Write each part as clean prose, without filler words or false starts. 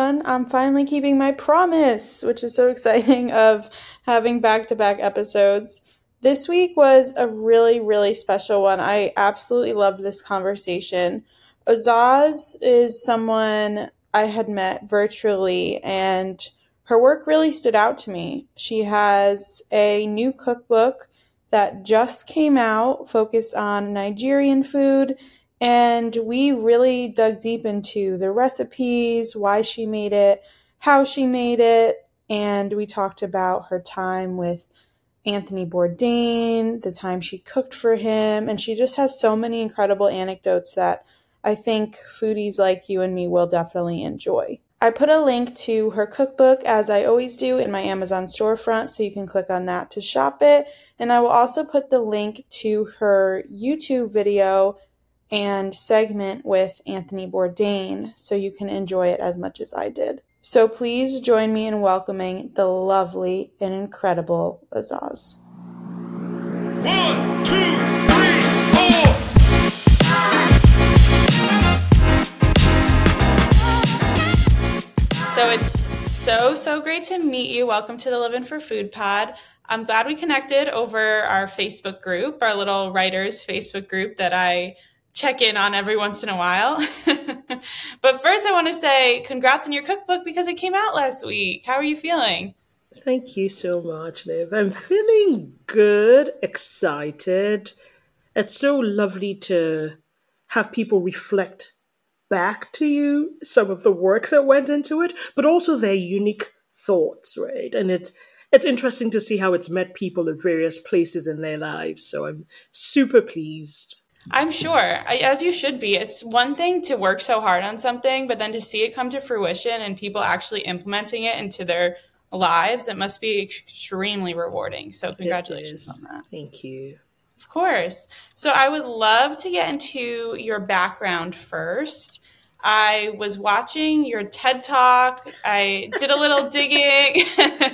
everyone. I'm finally keeping my promise, which is so exciting, of having back-to-back episodes. This week was a really, really special one. I absolutely loved this conversation. Azaz is someone I had met virtually, and her work really stood out to me. She has a new cookbook that just came out focused on Nigerian food, and we really dug deep into the recipes, why she made it, how she made it, and we talked about her time with Anthony Bourdain, the time she cooked for him, and she just has so many incredible anecdotes that I think foodies like you and me will definitely enjoy. I put a link to her cookbook, as I always do, in my Amazon storefront, so you can click on that to shop it. And I will also put the link to her YouTube video and segment with Anthony Bourdain so you can enjoy it as much as I did. So please join me in welcoming the lovely and incredible Azaz. 1, 2, 3, 4. So it's so great to meet you. Welcome to the Living for Food Pod. I'm glad we connected over our Facebook group, our little writers Facebook group that I check in on every once in a while. But first I want to say congrats on your cookbook because it came out last week. How are you feeling? Thank you so much, Liv. I'm feeling good, excited. It's so lovely to have people reflect back to you some of the work that went into it, but also their unique thoughts, right? And it's interesting to see how it's met people at various places in their lives. So I'm super pleased. I'm sure, as you should be. It's one thing to work so hard on something, but then to see it come to fruition and people actually implementing it into their lives, it must be extremely rewarding. So congratulations on that. Thank you. Of course. So I would love to get into your background first. I was watching your TED Talk. I did a little digging.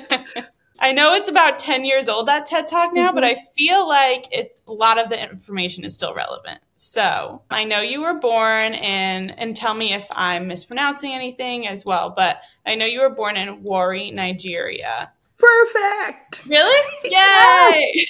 I know it's about 10 years old, that TED Talk now, but I feel like a lot of the information is still relevant. So I know you were born and tell me if I'm mispronouncing anything as well, but I know you were born in Warri, Nigeria. Perfect! Really? Yay!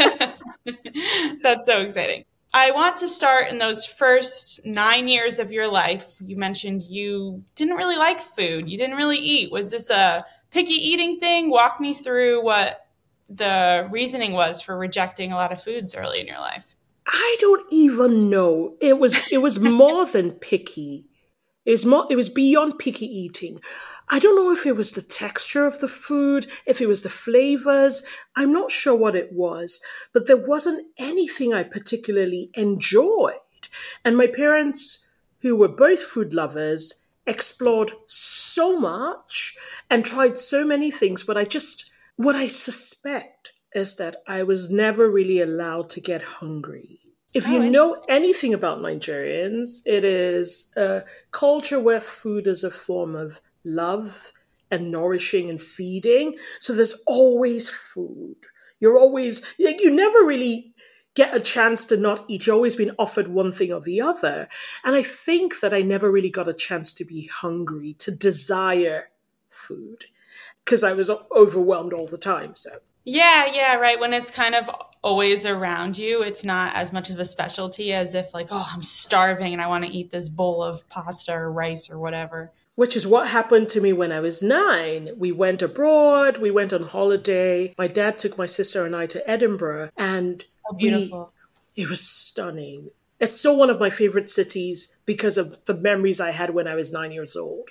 That's so exciting. I want to start in those first 9 years of your life. You mentioned you didn't really like food. You didn't really eat. Was this a picky eating thing? Walk me through what the reasoning was for rejecting a lot of foods early in your life. I don't even know. It was more than picky. It was beyond picky eating. I don't know if it was the texture of the food, if it was the flavors. I'm not sure what it was, but there wasn't anything I particularly enjoyed. And my parents, who were both food lovers, explored so much and tried so many things, but what I suspect is that I was never really allowed to get hungry. If you know anything about Nigerians, it is a culture where food is a form of love and nourishing and feeding. So there's always food. You never really get a chance to not eat. You're always being offered one thing or the other. And I think that I never really got a chance to be hungry, to desire food, because I was overwhelmed all the time. So. Yeah, right. When it's kind of always around you, it's not as much of a specialty as if like, oh, I'm starving and I want to eat this bowl of pasta or rice or whatever. Which is what happened to me when I was 9. We went abroad, we went on holiday. My dad took my sister and I to Edinburgh, and beautiful. It was stunning. It's still one of my favorite cities because of the memories I had when I was 9 years old.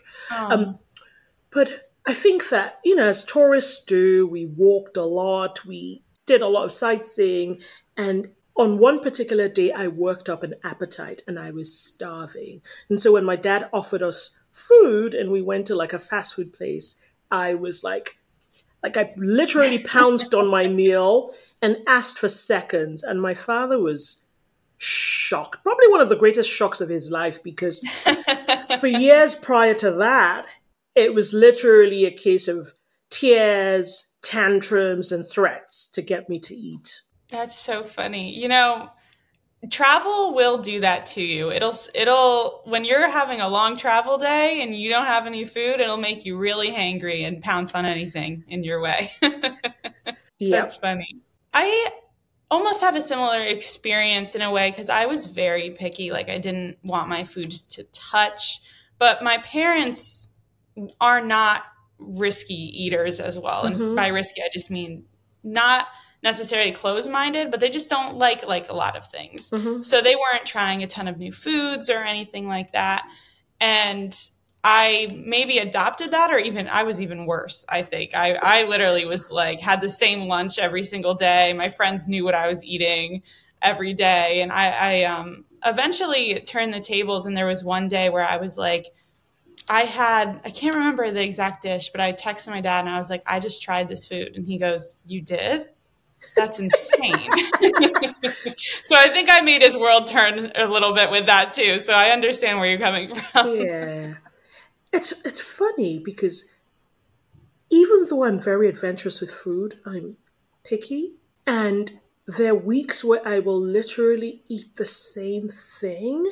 But I think that, as tourists do, we walked a lot, we did a lot of sightseeing, and on one particular day, I worked up an appetite and I was starving. And so when my dad offered us food and we went to like a fast food place, I was like I literally pounced on my meal and asked for seconds. And my father was shocked, probably one of the greatest shocks of his life, because for years prior to that, it was literally a case of tears, tantrums, and threats to get me to eat. That's so funny. Travel will do that to you. It'll when you're having a long travel day and you don't have any food, it'll make you really hangry and pounce on anything in your way. That's Yep. funny. I almost had a similar experience in a way because I was very picky. Like I didn't want my foods to touch, but my parents are not risky eaters as well. And Mm-hmm. by risky, I just mean not necessarily closed minded, but they just don't like a lot of things. Mm-hmm. So they weren't trying a ton of new foods or anything like that. And I maybe adopted that, or even I was even worse. I think I literally was like had the same lunch every single day. My friends knew what I was eating every day, and I eventually turned the tables. And there was one day where I was like, I can't remember the exact dish, but I texted my dad and I was like, I just tried this food, and he goes, "You did? That's insane." So I think I made his world turn a little bit with that too. So I understand where you're coming from. Yeah. It's funny because even though I'm very adventurous with food, I'm picky. And there are weeks where I will literally eat the same thing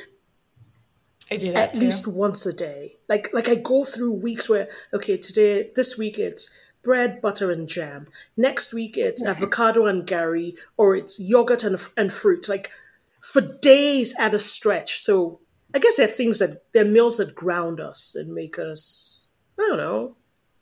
I do that at too. least once a day. Like I go through weeks where, okay, this week it's bread, butter, and jam. Next week it's avocado and gari, or it's yogurt and fruit. Like for days at a stretch. So I guess they're meals that ground us and make us, I don't know,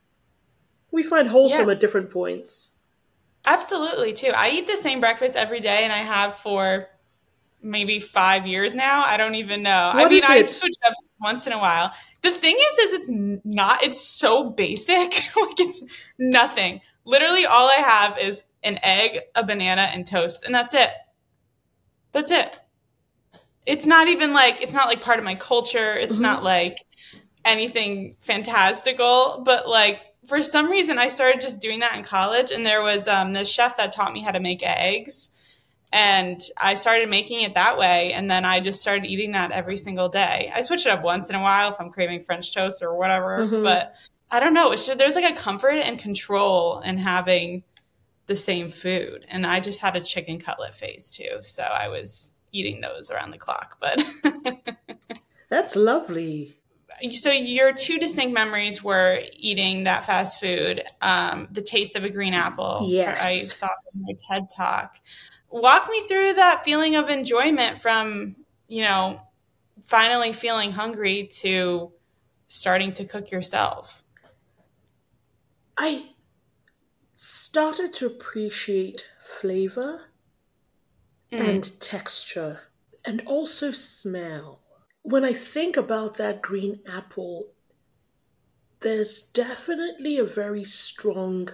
we find Yeah, wholesome at different points. absolutely too. I eat the same breakfast every day and I have for maybe 5 years now. I don't even know. I What mean, is I it? switch up once in a while. The thing is it's so basic. Like it's nothing. Literally all I have is an egg, a banana, and toast, and that's it. That's it. It's not even like it's not like part of my culture. It's not Hmm. like anything fantastical, but like for some reason I started just doing that in college, and there was this chef that taught me how to make eggs, and I started making it that way, and then I just started eating that every single day. I switch it up once in a while if I'm craving French toast or whatever, Hmm. but I don't know. There's like a comfort and control in having the same food, and I just had a chicken cutlet phase too, so I was eating those around the clock. But That's lovely. so your two distinct memories were eating that fast food, the taste of a green apple. I Yes. saw it in my TED talk. Walk me through that feeling of enjoyment from, finally feeling hungry to starting to cook yourself. I started to appreciate flavor Mm, and texture and also smell. When I think about that green apple, there's definitely a very strong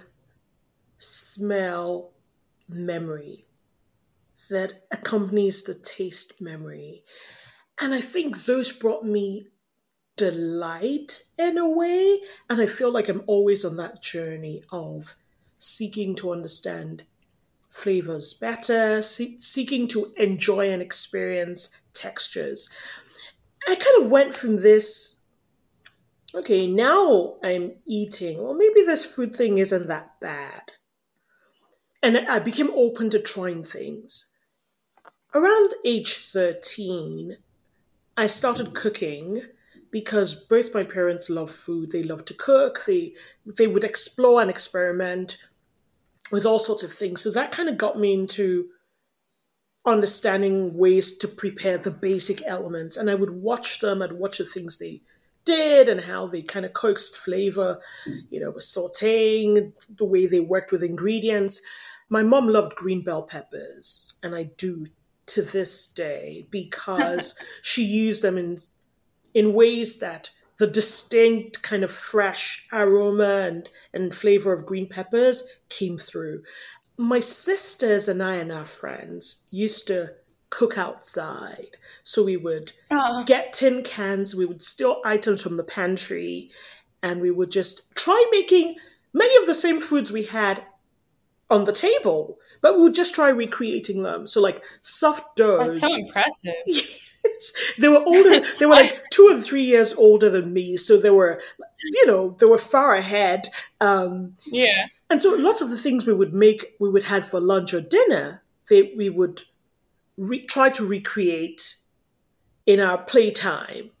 smell memory that accompanies the taste memory. And I think those brought me delight in a way. And I feel like I'm always on that journey of seeking to understand flavors better, seeking to enjoy and experience textures. I kind of went from this, okay, now I'm eating, well, maybe this food thing isn't that bad. And I became open to trying things. Around age 13, I started cooking because both my parents love food. They love to cook. They would explore and experiment with all sorts of things. So that kind of got me into understanding ways to prepare the basic elements. And I would watch them, I'd watch the things they did and how they kind of coaxed flavor, with sauteing, the way they worked with ingredients. My mom loved green bell peppers, and I do to this day because she used them in ways that the distinct kind of fresh aroma and flavor of green peppers came through. My sisters and I and our friends used to cook outside. So we would oh, get tin cans, we would steal items from the pantry, and we would just try making many of the same foods we had on the table, but we would just try recreating them. So, like soft that's so doughs. impressive. Yes. They were older. They were I, like 2 or 3 years older than me, so they were far ahead. yeah. And so lots of the things we would have for lunch or dinner, we would try to recreate in our playtime.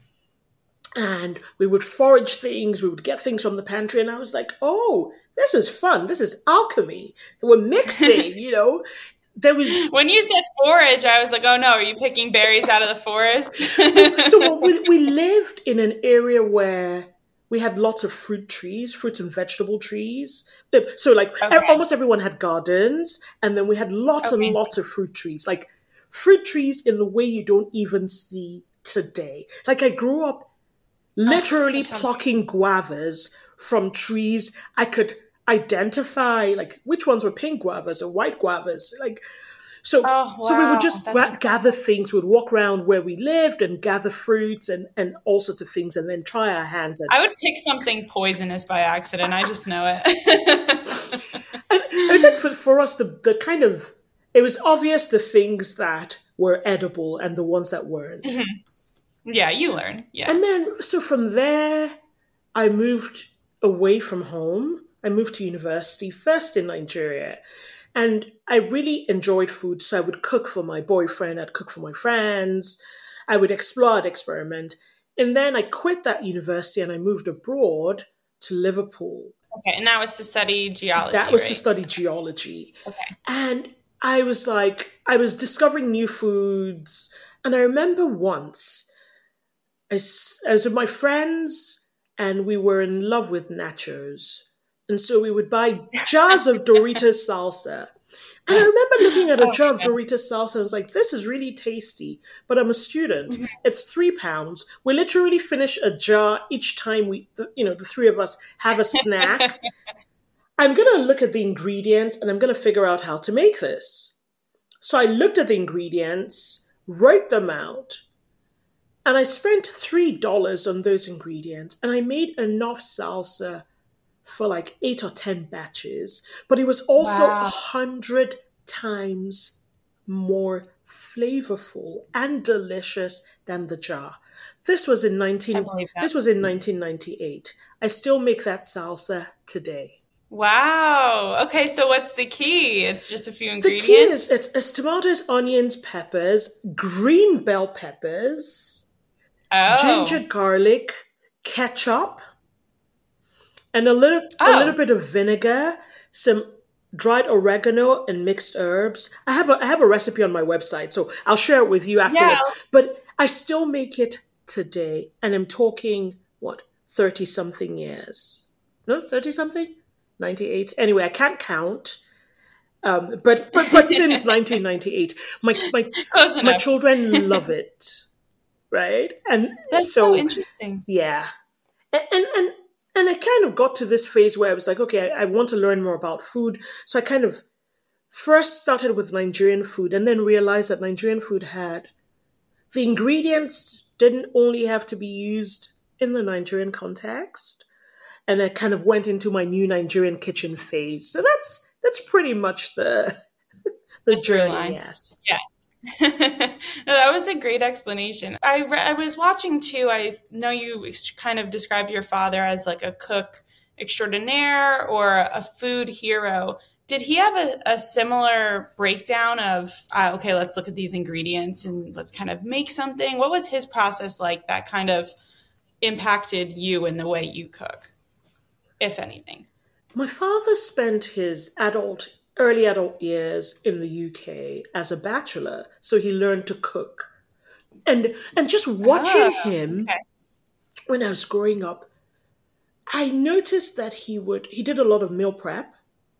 And we would forage things, we would get things from the pantry, and I was like, oh, this is fun. This is alchemy. We're mixing, There was When you said forage, I was like, oh no, are you picking berries out of the forest? so we lived in an area where we had lots of fruit and vegetable trees. So almost everyone had gardens, and then we had lots and lots of fruit trees, like fruit trees in the way you don't even see today. Like I grew up literally plucking guavas from trees. I could identify like which ones were pink guavas or white guavas. So we would just gather things. We'd walk around where we lived and gather fruits and all sorts of things, and then try our hands at. I would pick something poisonous by accident. I just know it. I think for us, the kind of, it was obvious the things that were edible and the ones that weren't. Mm-hmm. Yeah, you learn. Yeah. And then, so from there, I moved away from home. I moved to university, first in Nigeria. And I really enjoyed food. So I would cook for my boyfriend. I'd cook for my friends. I would explore, I'd experiment. And then I quit that university and I moved abroad to Liverpool. Okay. And that was to study geology. That was to study geology. Okay. And I was discovering new foods. And I remember once, I was with my friends and we were in love with nachos. And so we would buy jars of Doritos salsa. And I remember looking at a jar of Doritos salsa and I was like, this is really tasty. But I'm a student. Mm-hmm. It's £3. We literally finish a jar each time the three of us have a snack. I'm going to look at the ingredients and I'm going to figure out how to make this. So I looked at the ingredients, wrote them out. And I spent $3 on those ingredients, and I made enough salsa for like 8 or 10 batches. But it was also 100 times more flavorful and delicious than the jar. This was in 1998. I still make that salsa today. Wow. Okay, so what's the key? It's just a few ingredients? The key is it's tomatoes, onions, peppers, green bell peppers, ginger, garlic, ketchup, and a little bit of vinegar, some dried oregano and mixed herbs. I have a recipe on my website, so I'll share it with you afterwards. Yeah. But I still make it today, and I'm talking 30-something years? No, 30-something? 98. Anyway, I can't count. But since 1998, my children love it, right? And that's so interesting. Yeah, and I kind of got to this phase where I was like, okay, I want to learn more about food. So I kind of first started with Nigerian food, and then realized that Nigerian food had the ingredients didn't only have to be used in the Nigerian context. And I kind of went into my new Nigerian kitchen phase. So that's pretty much the journey, yes. Yeah. No, that was a great explanation. I was watching too. I know you kind of described your father as like a cook extraordinaire or a food hero. Did he have a similar breakdown of, okay, let's look at these ingredients and let's kind of make something? What was his process like that kind of impacted you in the way you cook, if anything? My father spent his early adult years in the UK as a bachelor, so he learned to cook. And just watching him when I was growing up, I noticed that he did a lot of meal prep.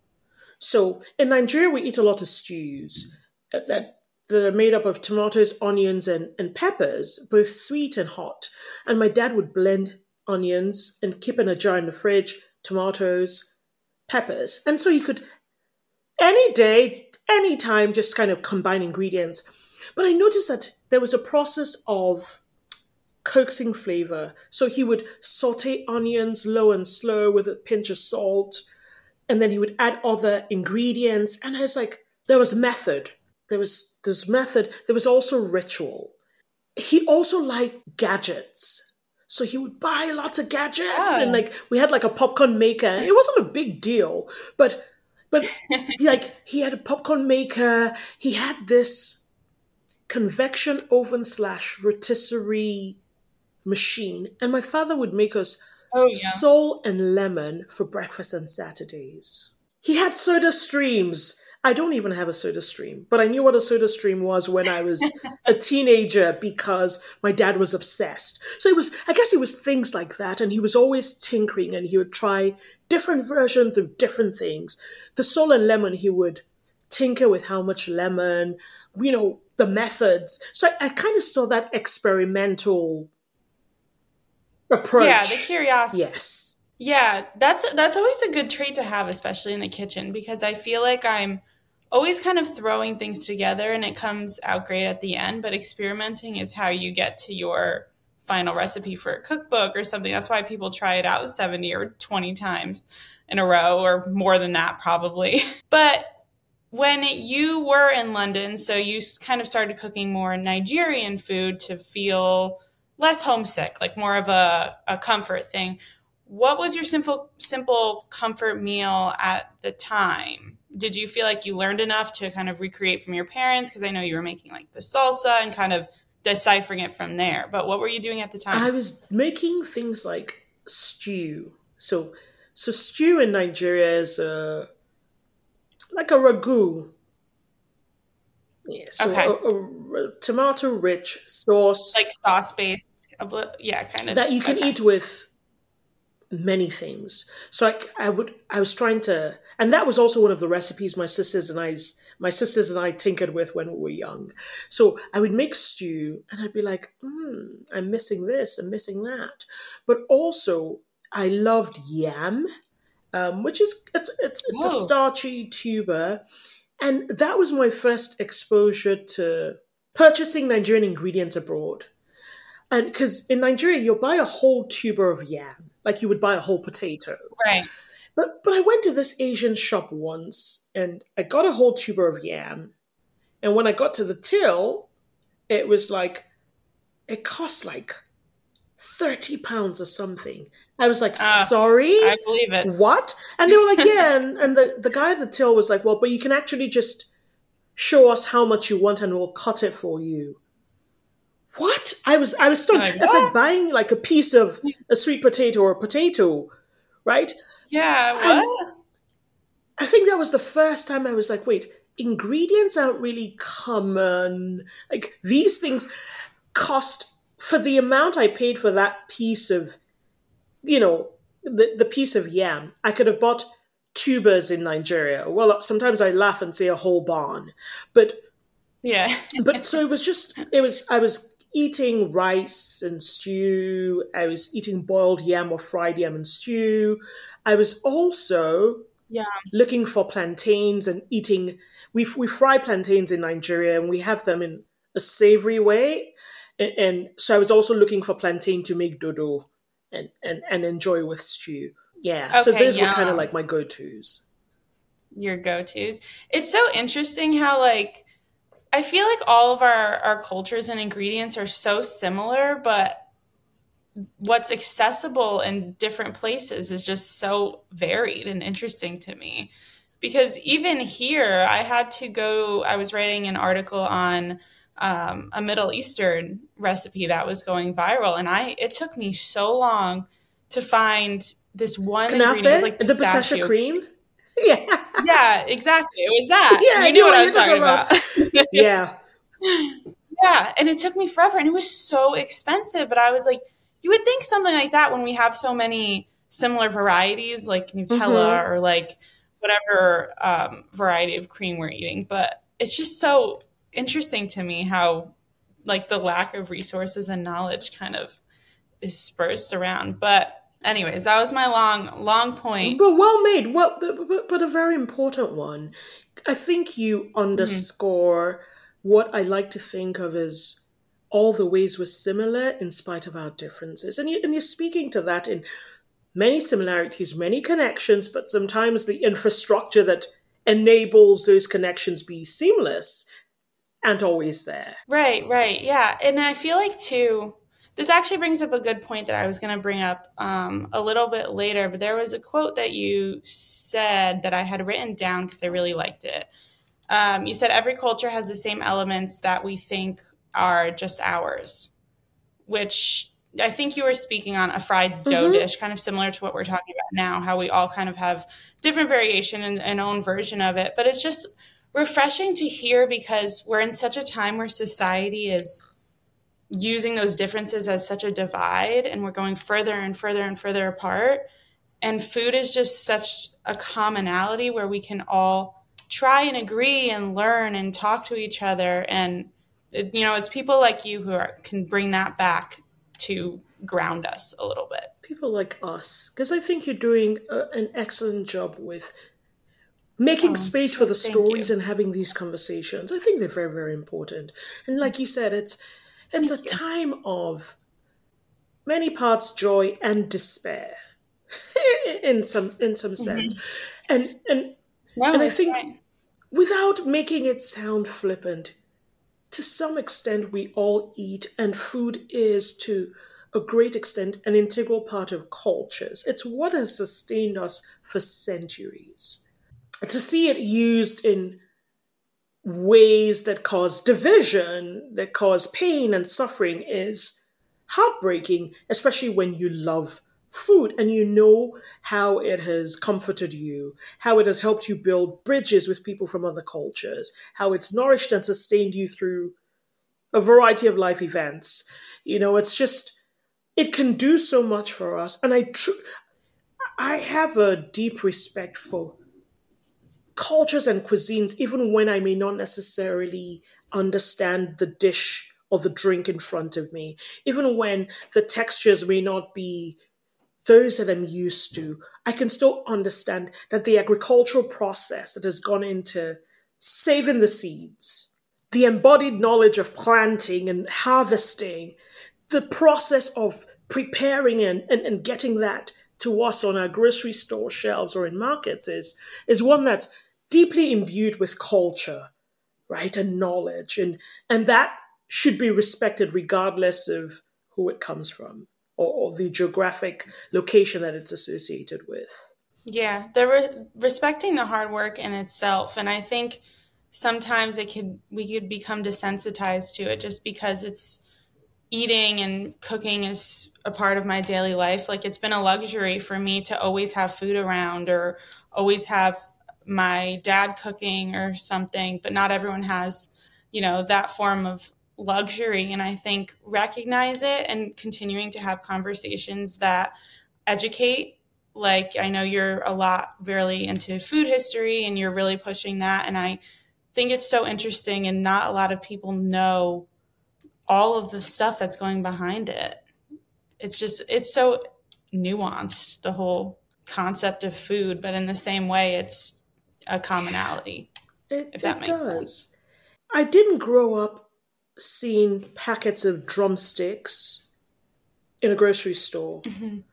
So in Nigeria, we eat a lot of stews that are made up of tomatoes, onions, and peppers, both sweet and hot. And my dad would blend onions and keep in a jar in the fridge, tomatoes, peppers. And so he could, any day, any time, just kind of combine ingredients. But I noticed that there was a process of coaxing flavor. So he would saute onions low and slow with a pinch of salt, and then he would add other ingredients. And I was like, there was method. There was method. There was also ritual. He also liked gadgets. So he would buy lots of gadgets, and we had a popcorn maker. It wasn't a big deal, but he had a popcorn maker. He had this convection oven / rotisserie machine, and my father would make us Oh yeah. sole and lemon for breakfast on Saturdays. He had soda streams. I don't even have a soda stream, but I knew what a soda stream was when I was a teenager because my dad was obsessed. So I guess it was things like that, and he was always tinkering and he would try different versions of different things. The salt and lemon, he would tinker with how much lemon, the methods. So I kind of saw that experimental approach. Yeah, the curiosity. Yes. Yeah, that's always a good trait to have, especially in the kitchen, because I feel like I'm always kind of throwing things together and it comes out great at the end, but experimenting is how you get to your final recipe for a cookbook or something. That's why people try it out 70 or 20 times in a row, or more than that probably. But when you were in London, so you kind of started cooking more Nigerian food to feel less homesick, like more of a comfort thing. What was your simple comfort meal at the time? Did you feel like you learned enough to kind of recreate from your parents? Because I know you were making like the salsa and kind of deciphering it from there. But what were you doing at the time? I was making things like stew. So stew in Nigeria is like a ragu. Yeah, so Okay. a tomato-rich sauce Like sauce based. Yeah, kind of. that you can Okay. eat with many things. So I was trying to, and that was also one of the recipes my sisters and I tinkered with when we were young. So I would make stew and I'd be like, I'm missing this, I'm missing that. But also I loved yam, which is it's a Oh, starchy tuber, and that was my first exposure to purchasing Nigerian ingredients abroad. And because in Nigeria, you'll buy a whole tuber of yam, like you would buy a whole potato. right. But I went to this Asian shop once and I got a whole tuber of yam. And when I got to the till, it was like, it cost like £30 or something. I was like, sorry? I believe it. What? And they were like, yeah. And the guy at the till was like, well, but you can actually just show us how much you want and we'll cut it for you. What? I was stunned. Like, It's what? like buying like a piece of a sweet potato or a potato, right? Yeah, And what? I think that was the first time I was like, wait, ingredients aren't really common. Like these things cost for the amount I paid for that piece of, the piece of yam. I could have bought tubers in Nigeria. Well, sometimes I laugh and say a whole barn, but Yeah. so I was eating rice and stew. I was eating boiled yam or fried yam and stew. I was also Yeah. looking for plantains and eating. We fry plantains in Nigeria and we have them in a savory way. And so I was also looking for plantain to make dodo and enjoy with stew. Yeah. So Okay, those were kind of yum. like my go-tos. Your go-tos. It's so interesting how like I feel like all of our cultures and ingredients are so similar, but what's accessible in different places is just so varied and interesting to me. Because even here, I was writing an article on a Middle Eastern recipe that was going viral, and it took me so long to find this one ingredient. It was like Knafe, the pistachio pistachio. cream. Yeah. Yeah, exactly. It was that. Yeah, I You knew knew what what I you're was talking talking about. about. Yeah. Yeah, and it took me forever, and it was so expensive. But I was like, you would think something like that when we have so many similar varieties, like Nutella Mm-hmm. or like whatever variety of cream we're eating. But it's just so interesting to me how like the lack of resources and knowledge kind of is dispersed around. But anyways, that was my long point. But well made. Well, but a very important one. I think you Mhm. underscore what I like to think of as all the ways we're similar in spite of our differences. And you're speaking to that in many similarities, many connections, but sometimes the infrastructure that enables those connections be seamless and always there. Right, yeah. And I feel like too, this actually brings up a good point that I was going to bring up a little bit later, but there was a quote that you said that I had written down because I really liked it. You said every culture has the same elements that we think are just ours, which I think you were speaking on a fried dough Mm-hmm. dish, kind of similar to what we're talking about now, how we all kind of have different variation and own version of it. But it's just refreshing to hear because we're in such a time where society is using those differences as such a divide and we're going further and further and further apart. And food is just such a commonality where we can all try and agree and learn and talk to each other. And, it's people like you who can bring that back to ground us a little bit. People like us, because I think you're doing an excellent job with making space for the Thank you. stories and having these conversations. I think they're very, very important. And like you said, it's a time of many parts joy and despair in some sense. And No, and I that's think right. without making it sound flippant, to some extent we all eat, and food is to a great extent an integral part of cultures. It's what has sustained us for centuries. To see it used in ways that cause division, that cause pain and suffering is heartbreaking, especially when you love food and you know how it has comforted you, how it has helped you build bridges with people from other cultures, how it's nourished and sustained you through a variety of life events. It's just, it can do so much for us. And I have a deep respect for cultures and cuisines, even when I may not necessarily understand the dish or the drink in front of me, even when the textures may not be those that I'm used to, I can still understand that the agricultural process that has gone into saving the seeds, the embodied knowledge of planting and harvesting, the process of preparing and getting that to us on our grocery store shelves or in markets is one that's deeply imbued with culture, right, and knowledge, and that should be respected regardless of who it comes from or the geographic location that it's associated with. Yeah, they're respecting the hard work in itself, and I think sometimes we could become desensitized to it just because it's eating and cooking is a part of my daily life. Like it's been a luxury for me to always have food around or always have my dad cooking or something, but not everyone has, that form of luxury. And I think recognize it and continuing to have conversations that educate. Like I know you're a lot really into food history and you're really pushing that. And I think it's so interesting and not a lot of people know all of the stuff that's going behind it. It's so nuanced, the whole concept of food, but in the same way, it's a commonality, It, if that it makes sense. does. I didn't grow up seeing packets of drumsticks in a grocery store.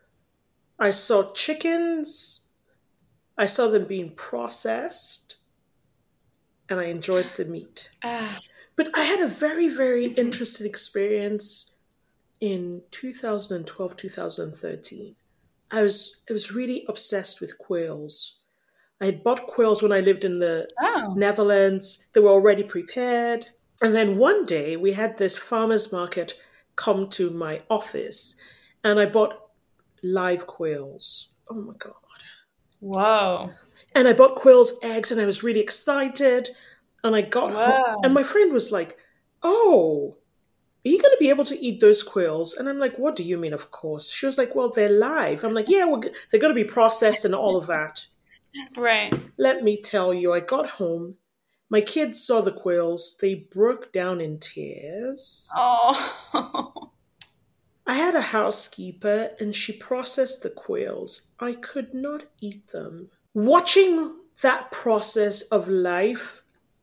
I saw chickens, I saw them being processed, and I enjoyed the meat. Ah, But I had a very, very interesting experience in 2012, 2013. I was really obsessed with quails. I had bought quails when I lived in the oh, Netherlands. They were already prepared. And then one day we had this farmer's market come to my office and I bought live quails. Oh my God. whoa, And I bought quails eggs and I was really excited. And I got home and whoa. my friend was like, "Oh, are you going to be able to eat those quails?" And I'm like, "What do you mean, of course?" She was like, "Well, they're live." I'm like, "Yeah, they're going to be processed and all of that." Right. Let me tell you, I got home. My kids saw the quails. They broke down in tears. Oh, I had a housekeeper and she processed the quails. I could not eat them. Watching that process of life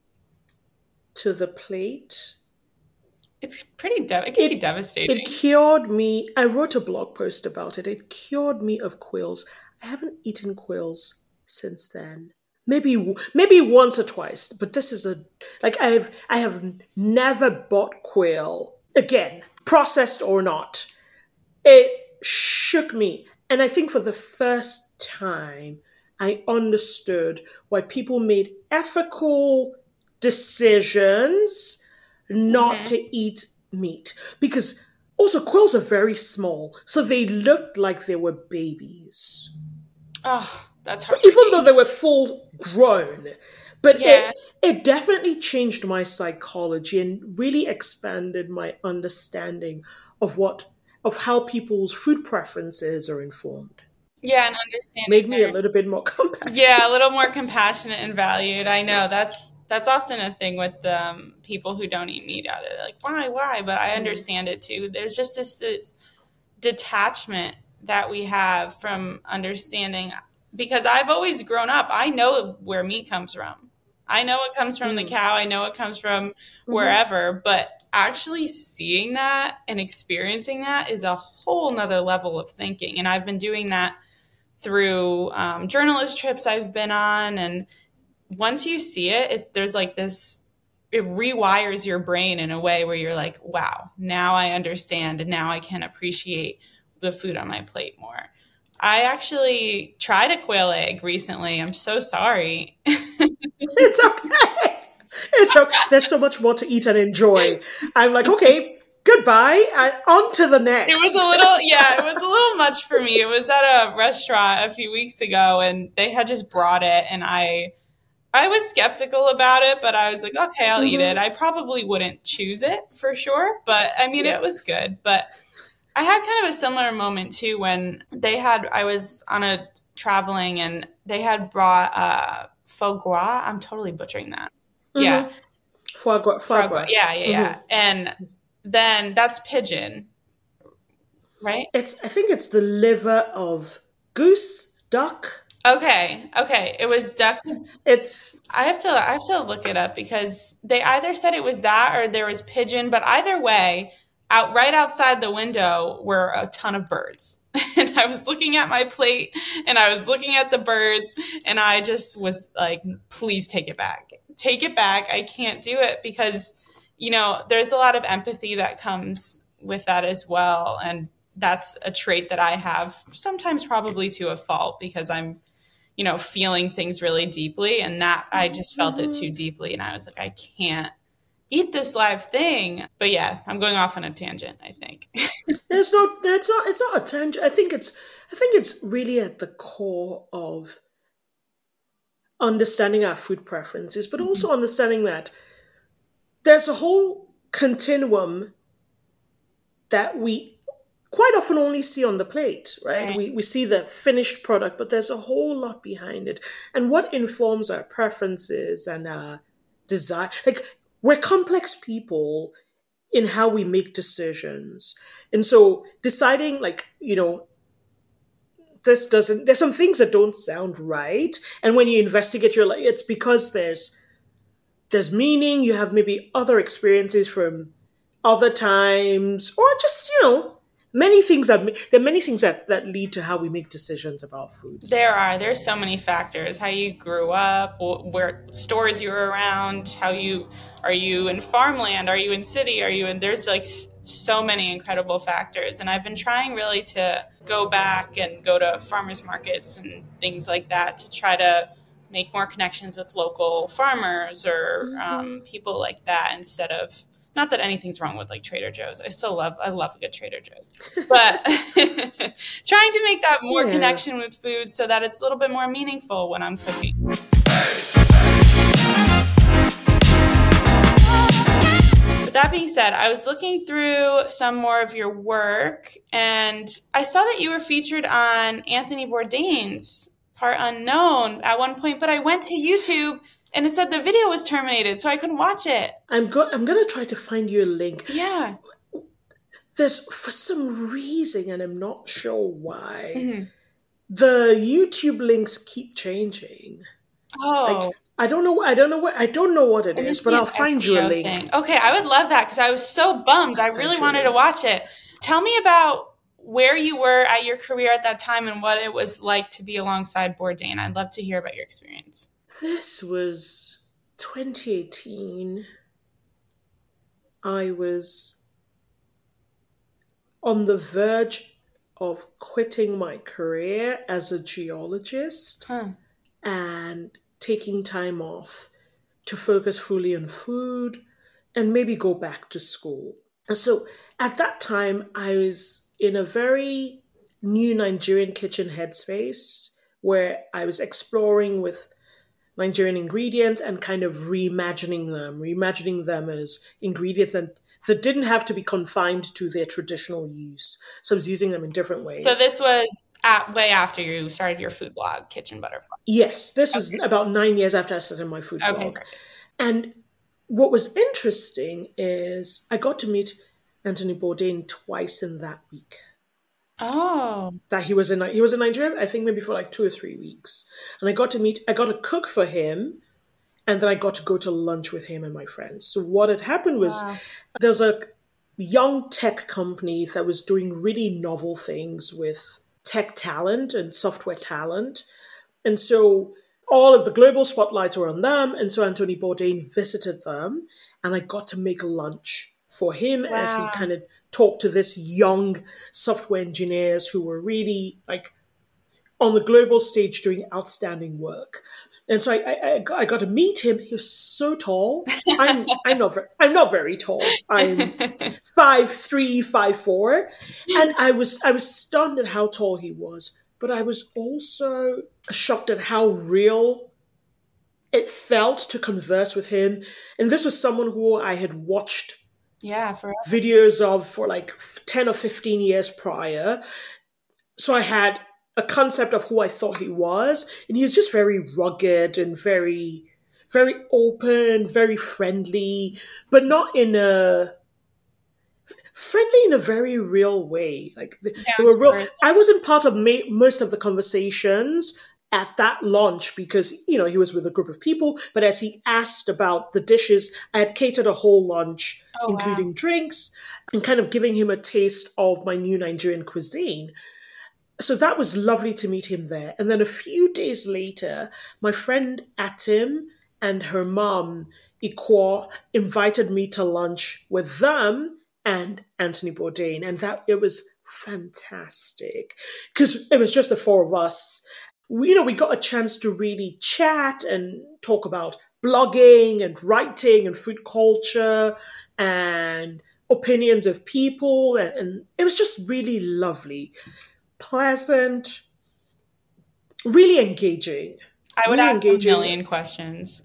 to the plate, it can be it it devastating. cured me. I wrote a blog post about it. It cured me of quails. I haven't eaten quails since then. Maybe once or twice, but this is a like I have never bought quail again, processed or not. It shook me, and I think for the first time I understood why people made ethical decisions not to eat meat. Because also quails are very small, so they looked like they were babies. Oh, that's But hard. even though they were full grown. But Yeah. it definitely changed my psychology and really expanded my understanding of how people's food preferences are informed. Yeah, and understanding Made me a their little bit more compassionate. yeah, a little more compassionate and valued. I know that's often a thing with people who don't eat meat. They're like, why? But I understand it too. There's just this detachment that we have from understanding, because I've always grown up. I know where meat comes from. I know it comes from the cow. I know it comes from wherever. But actually seeing that and experiencing that is a whole nother level of thinking. And I've been doing that through journalist trips I've been on. And once you see it, there's like this, it rewires your brain in a way where you're like, wow, now I understand and now I can appreciate the food on my plate more. I actually tried a quail egg recently. I'm so sorry. It's okay. It's okay. There's so much more to eat and enjoy. I'm like, okay, goodbye. On to the next. It was it was a little much for me. It was at a restaurant a few weeks ago and they had just brought it, and I was skeptical about it, but I was like, okay, I'll eat it. I probably wouldn't choose it for sure, but I mean, it was good. But I had kind of a similar moment too when I was on a traveling and they had brought foie gras. I'm totally butchering that. Yeah. Foie gras. Yeah. And then that's pigeon, right? I think it's the liver of goose, duck. Okay. It was duck. I have to look it up because they either said it was that or there was pigeon, but either way, right outside the window were a ton of birds. And I was looking at my plate and I was looking at the birds and I just was like, please take it back. Take it back. I can't do it because, there's a lot of empathy that comes with that as well. And that's a trait that I have, sometimes probably to a fault, because I'm, feeling things really deeply, and that I just felt it too deeply. And I was like, I can't eat this live thing. But yeah, I'm going off on a tangent, I think. It's not a tangent. I think it's really at the core of understanding our food preferences, but also understanding that there's a whole continuum that we quite often only see on the plate, right? We see the finished product, but there's a whole lot behind it. And what informs our preferences and our desire, like, we're complex people in how we make decisions. And so deciding, like, there's some things that don't sound right. And when you investigate, you're like, it's because there's meaning, you have maybe other experiences from other times, or just, many things there are many things that lead to how we make decisions about foods. There's so many factors: how you grew up, where stores you were around, are you in farmland, are you in city, there's like so many incredible factors. And I've been trying really to go back and go to farmers markets and things like that to try to make more connections with local farmers or people like that, instead of, not that anything's wrong with like Trader Joe's. I love a good Trader Joe's. But trying to make that more connection with food so that it's a little bit more meaningful when I'm cooking. With that being said, I was looking through some more of your work and I saw that you were featured on Anthony Bourdain's Part Unknown at one point, but I went to YouTube and it said the video was terminated, so I couldn't watch it. I'm going to try to find you a link. Yeah. There's, for some reason, and I'm not sure why, the YouTube links keep changing. Oh. Like, I don't know what it is, but I'll find you a link. Thing. Okay, I would love that because I was so bummed. I really wanted to watch it. Tell me about where you were at your career at that time and what it was like to be alongside Bourdain. I'd love to hear about your experience. This was 2018. I was on the verge of quitting my career as a geologist and taking time off to focus fully on food and maybe go back to school. And so at that time, I was in a very new Nigerian kitchen headspace where I was exploring with Nigerian ingredients and kind of reimagining them as ingredients that didn't have to be confined to their traditional use. So I was using them in different ways. So this was way after you started your food blog, Kitchen Butterfly. Yes, this was about 9 years after I started my food blog. Great. And what was interesting is I got to meet Anthony Bourdain twice in that week. Oh. That he was in Nigeria, I think maybe for like 2 or 3 weeks. And I got to cook for him, and then I got to go to lunch with him and my friends. So what had happened was there's a young tech company that was doing really novel things with tech talent and software talent. And so all of the global spotlights were on them. And so Anthony Bourdain visited them, and I got to make lunch for him as he kind of talked to this young software engineers who were really like on the global stage doing outstanding work. And so I got to meet him. He was so tall. I'm not very tall. I'm 5'3", 5'4", and I was stunned at how tall he was. But I was also shocked at how real it felt to converse with him. And this was someone who I had watched videos of for like 10 or 15 years prior. So I had a concept of who I thought he was. And he was just very rugged and very, very open, very friendly, but not in a very real way. Like they were real. I wasn't part of most of the conversations at that launch because, he was with a group of people. But as he asked about the dishes, I had catered a whole lunch, including drinks, and kind of giving him a taste of my new Nigerian cuisine. So that was lovely to meet him there. And then a few days later, my friend Atim and her mom, Ikwa, invited me to lunch with them and Anthony Bourdain. And it was fantastic because it was just the four of us. We got a chance to really chat and talk about blogging and writing and food culture and opinions of people. And it was just really lovely. Pleasant, really engaging. I would ask a million questions.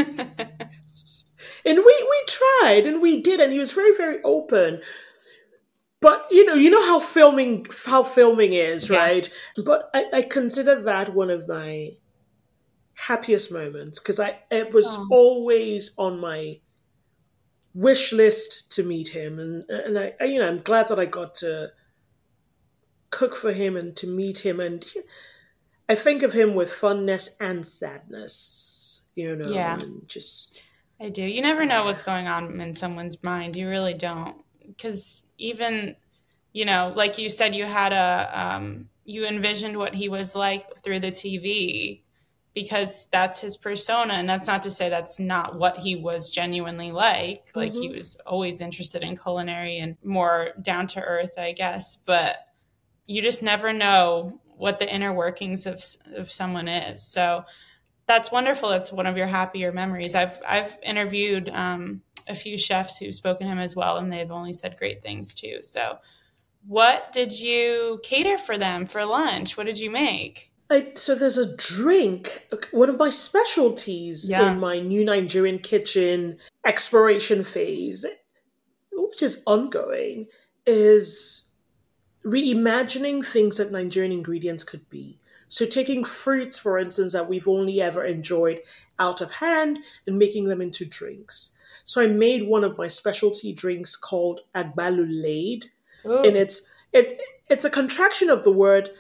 And we tried and we did, and he was very, very open. But you know how filming is, right? But I consider that one of my happiest moments because it was always on my wish list to meet him, and I'm glad that I got to cook for him and to meet him, and I think of him with fondness and sadness, and just I do. You never know what's going on in someone's mind. You really don't, because even like you said, you had you envisioned what he was like through the TV because that's his persona, and that's not to say that's not what he was genuinely like. Mm-hmm. Like he was always interested in culinary and more down to earth, I guess, but you just never know what the inner workings of someone is. So that's wonderful. It's one of your happier memories. I've interviewed a few chefs who've spoken to him as well, and they've only said great things too. So what did you cater for them for lunch? What did you make? So there's a drink, one of my specialties in my new Nigerian kitchen exploration phase, which is ongoing, is reimagining things that Nigerian ingredients could be. So taking fruits, for instance, that we've only ever enjoyed out of hand and making them into drinks. So I made one of my specialty drinks called agbalulade. Ooh. And it's a contraction of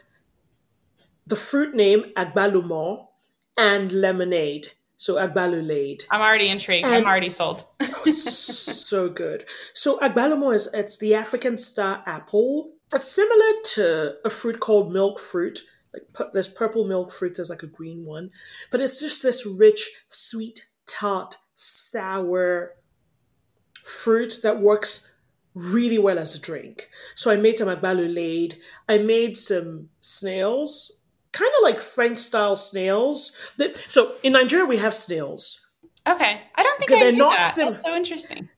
the fruit name agbalumo and lemonade. So agbalulade. I'm already intrigued. I'm already sold. So good. So agbalumo it's the African star apple. It's similar to a fruit called milk fruit. Like there's purple milk fruit, there's like a green one. But it's just this rich, sweet, tart, sour fruit that works really well as a drink. So I made some agbalulade. I made some snails, kind of like French-style snails. So in Nigeria, we have snails. Okay. I don't think Because I they're knew not that. That's so interesting.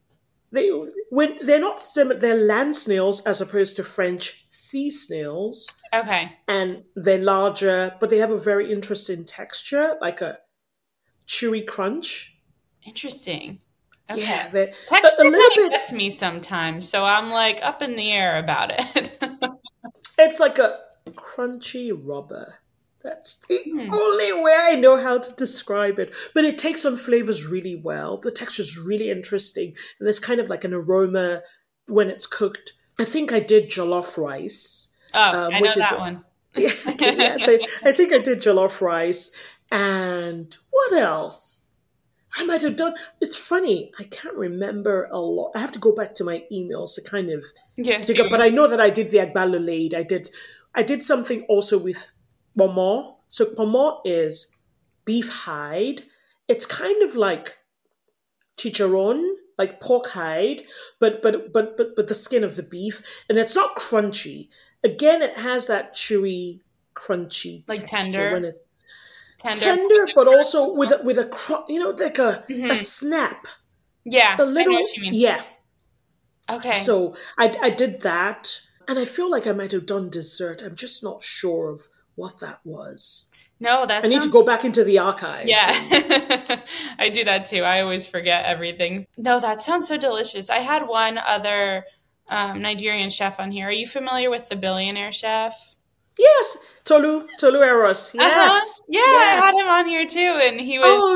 they're not similar. They're land snails as opposed to French sea snails, Okay. and they're larger, but they have a very interesting texture, like a chewy crunch. Interesting. Yeah, Okay. they're a Texture little kind of bit. gets me sometimes, so I'm like up in the air about it. It's like a crunchy rubber. That's the Hmm. only way I know how to describe it. But it takes on flavors really well. The texture's really interesting. And there's kind of like an aroma when it's cooked. I think I did jollof rice, Oh, I know which is, that one. yeah, okay, yeah. So I think I did jollof rice. And what else? I might have done. It's funny. I can't remember a lot. I have to go back to my emails to kind of Yes, dig up. But I know that I did the agbalolade. I did something also with pomo. So pomo is beef hide. It's kind of like chicharron, like pork hide, but the skin of the beef, and it's not crunchy. Again, it has that chewy, crunchy like texture when tender, it's tender. tender, but also with a like a Hmm. snap, Yeah, a I know little, what you mean. yeah. Okay. So I did that, and I feel like I might have done dessert. I'm just not sure of what that was. No, I that need to sounds. go back into the archives Yeah, and I do that too. I always forget everything. No, that sounds so delicious. I had one other Nigerian chef on here. Are you familiar with the Billionaire Chef? yes, Tolu Eros. Uh-huh. Yes, Yeah, I had yes. him on here too, and Oh,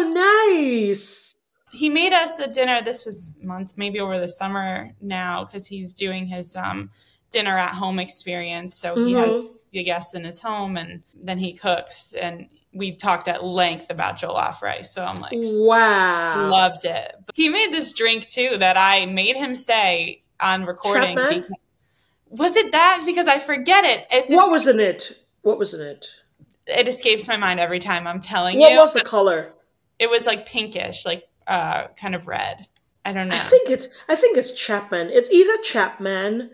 nice. he made us a dinner. This was months, maybe over the summer now, because he's doing his dinner at home experience. So he has Mm-hmm. the guests in his home, and then he cooks. And we talked at length about jollof rice. So I'm like, Wow. loved it. But he made this drink too that I made him say on recording. Chapman. Because, was it that? Because I forget it. What was in it? What was in it? It escapes my mind every time I'm telling What you. was the color? It was like pinkish, like kind of red. I don't know. I think it's Chapman. It's either Chapman.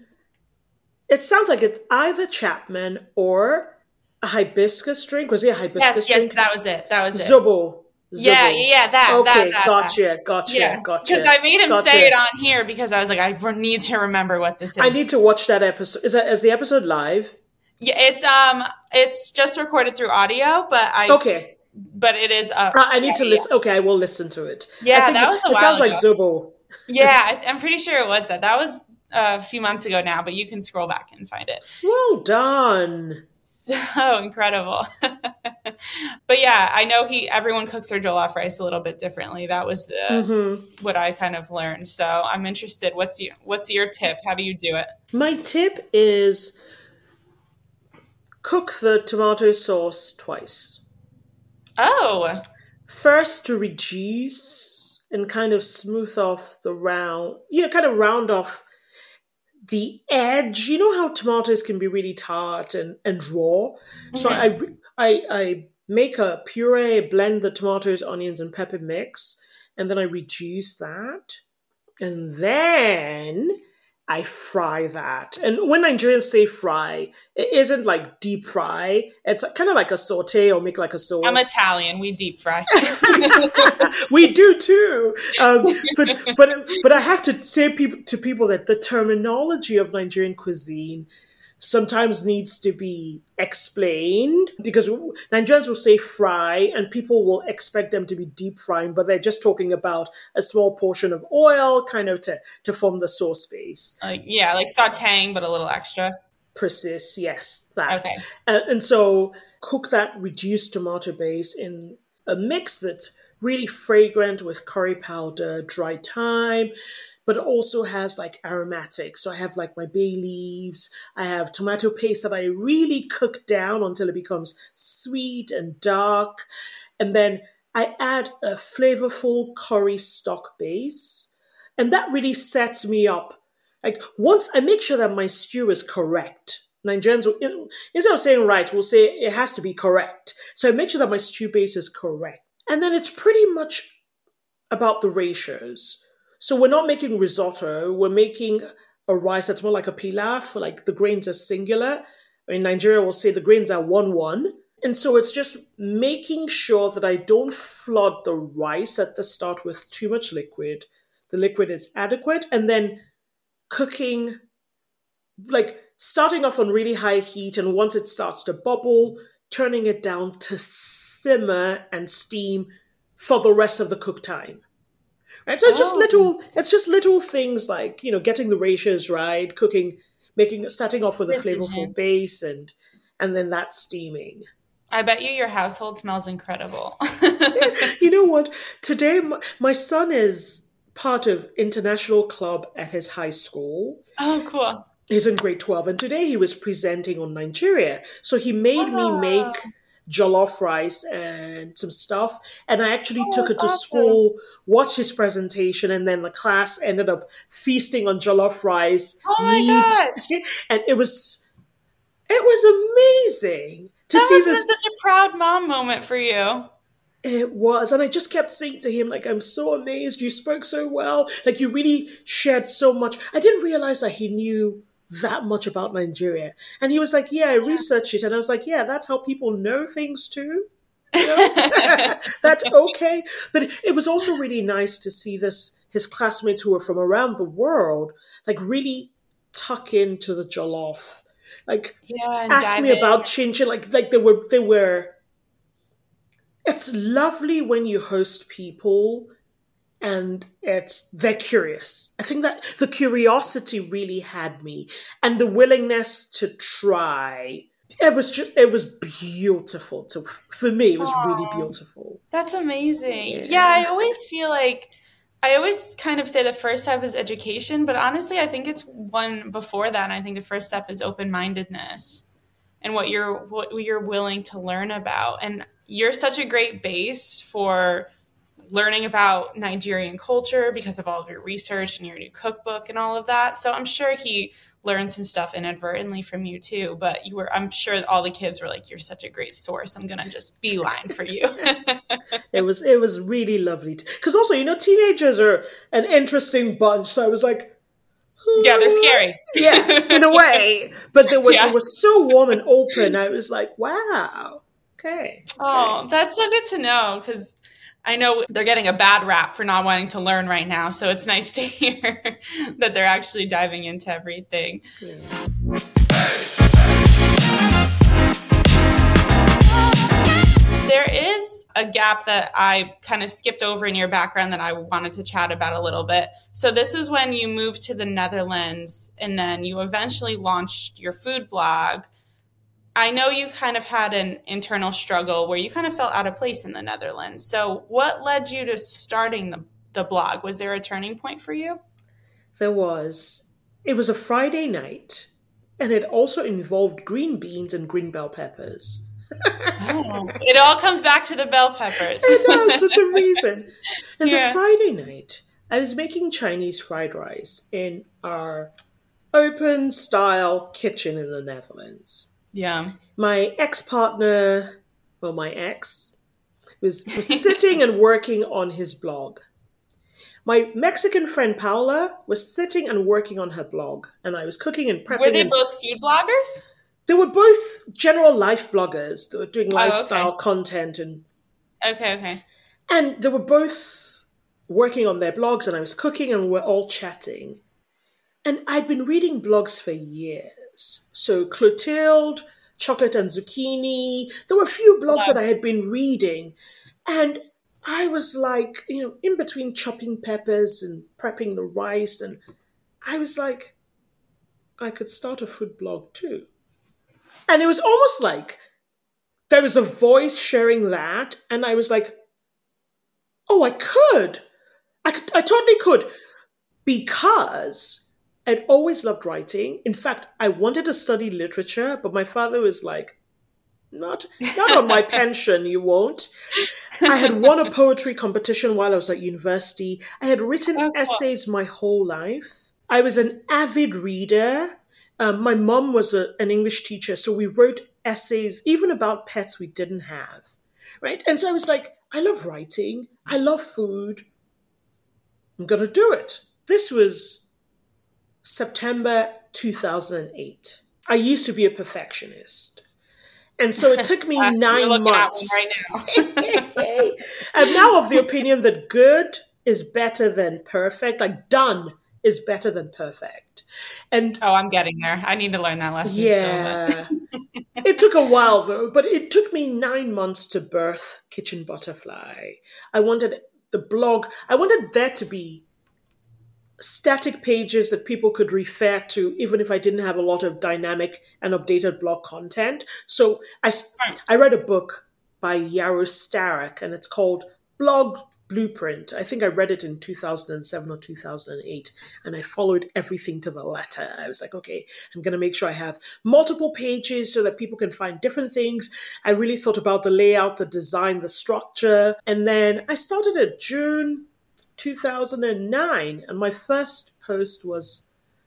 It sounds like it's either Chapman or a hibiscus drink. Was it a Yes, hibiscus yes, drink? that was it. That was it. Zobo. Yeah, Zobo. yeah, that, Okay, that. gotcha, Yeah, gotcha, because gotcha, I made him say gotcha. it on here because I was like, I need to remember what this I is. need to watch that episode. Is the episode live? Yeah, it's just recorded through audio, Okay. but it is up. I need to listen. Okay, I will listen to it. I Yeah, think that was a it while sounds like ago. Zobo. Yeah, I'm pretty sure it was that. That was a few months ago now, but you can scroll back and find it. Well done. So incredible. But yeah, I know everyone cooks their jollof rice a little bit differently. That was what I kind of learned. So I'm interested. What's your tip? How do you do it? My tip is cook the tomato sauce twice. Oh, First to reduce and kind of smooth off the round, kind of round off the edge. You know how tomatoes can be really tart and raw. So mhm. I make a puree, blend the tomatoes, onions, and pepper mix, and then I reduce that, and then I fry that. And when Nigerians say fry, it isn't like deep fry. It's kind of like a saute or make like a I'm sauce. Italian. We deep fry. We do too, but I have to say to people that the terminology of Nigerian cuisine sometimes needs to be explained because Nigerians will say fry and people will expect them to be deep frying, but they're just talking about a small portion of oil kind of to form the sauce base. Yeah, like sauteing, but a little extra. Persist, yes, that. Okay. And so cook that reduced tomato base in a mix that's really fragrant with curry powder, dried thyme, but it also has like aromatics. So I have like my bay leaves, I have tomato paste that I really cook down until it becomes sweet and dark. And then I add a flavorful curry stock base. And that really sets me up. Like once I make sure that my stew is correct, Nigerians will, instead of saying right, will say it has to be correct. So I make sure that my stew base is correct. And then it's pretty much about the ratios. So we're not making risotto, we're making a rice that's more like a pilaf, like the grains are singular. In Nigeria, we'll say the grains are 1-1. And so it's just making sure that I don't flood the rice at the start with too much liquid. The liquid is adequate, and then cooking, like starting off on really high heat, and once it starts to bubble, turning it down to simmer and steam for the rest of the cook time. Right? So it's just little things like, getting the ratios right, cooking, starting off with a flavorful base and then that steaming. I bet your household smells incredible. You know what? Today, my son is part of international club at his high school. Oh, cool. He's in grade 12, and today he was presenting on Nigeria. So he made me make jollof rice and some stuff, and I actually took it to school, watched his presentation, and then the class ended up feasting on jollof rice, meat, and it was amazing to see this. Such a proud mom moment for you. It was, and I just kept saying to him, like, I'm so amazed, you spoke so well, like you really shared so much. I didn't realize that he knew that much about Nigeria. And he was like, yeah, I researched it. And I was like, yeah, that's how people know things too. That's okay. But it was also really nice to see his classmates who were from around the world, like really tuck into the jollof. Like, ask me about chin chin. Like they were. It's lovely when you host people and they're curious. I think that the curiosity really had me, and the willingness to try. It was beautiful. For me, it was really beautiful. That's amazing. Yeah, I always kind of say the first step is education, but honestly, I think it's one before that. And I think the first step is open-mindedness and what you're willing to learn about. And you're such a great base for learning about Nigerian culture because of all of your research and your new cookbook and all of that. So I'm sure he learned some stuff inadvertently from you too, but I'm sure all the kids were like, you're such a great source. I'm going to just beeline for you. It was really lovely. Because also, teenagers are an interesting bunch. So I was like, yeah, they're scary. Yeah, in a way. But they were so warm and open. I was like, wow. Okay. Oh, that's so good to know, because I know they're getting a bad rap for not wanting to learn right now. So it's nice to hear that they're actually diving into everything. Yeah. There is a gap that I kind of skipped over in your background that I wanted to chat about a little bit. So this is when you moved to the Netherlands and then you eventually launched your food blog. I know you kind of had an internal struggle where you kind of felt out of place in the Netherlands. So what led you to starting the blog? Was there a turning point for you? There was. It was a Friday night, and it also involved green beans and green bell peppers. Oh, it all comes back to the bell peppers. It does, for some reason. It was a Friday night. I was making Chinese fried rice in our open-style kitchen in the Netherlands. Yeah. My ex-partner, my ex, was sitting and working on his blog. My Mexican friend Paula was sitting and working on her blog, and I was cooking and prepping. Were they both food bloggers? They were both general life bloggers. They were doing lifestyle content and. Okay. And they were both working on their blogs, and I was cooking, and we were all chatting. And I'd been reading blogs for years. So Clotilde, Chocolate and Zucchini. There were a few blogs that I had been reading. And I was like, in between chopping peppers and prepping the rice. And I was like, I could start a food blog too. And it was almost like there was a voice sharing that. And I was like, oh, I could. I totally could. Because I'd always loved writing. In fact, I wanted to study literature, but my father was like, not on my pension, you won't. I had won a poetry competition while I was at university. I had written essays my whole life. I was an avid reader. My mom was an English teacher, so we wrote essays, even about pets we didn't have, right? And so I was like, I love writing. I love food. I'm going to do it. This was September 2008. I used to be a perfectionist. And so it took me You're 9 looking at one months. right now. I'm now of the opinion that good is better than perfect. Like done is better than perfect. And Oh, I'm getting there. I need to learn that lesson still, yeah, it took a while though, but it took me 9 months to birth Kitchen Butterfly. I wanted I wanted there to be static pages that people could refer to, even if I didn't have a lot of dynamic and updated blog content. So I read a book by Yaro Starak, and it's called Blog Blueprint. I think I read it in 2007 or 2008, and I followed everything to the letter. I was like, okay, I'm going to make sure I have multiple pages so that people can find different things. I really thought about the layout, the design, the structure. And then I started at June 2009, and my first post was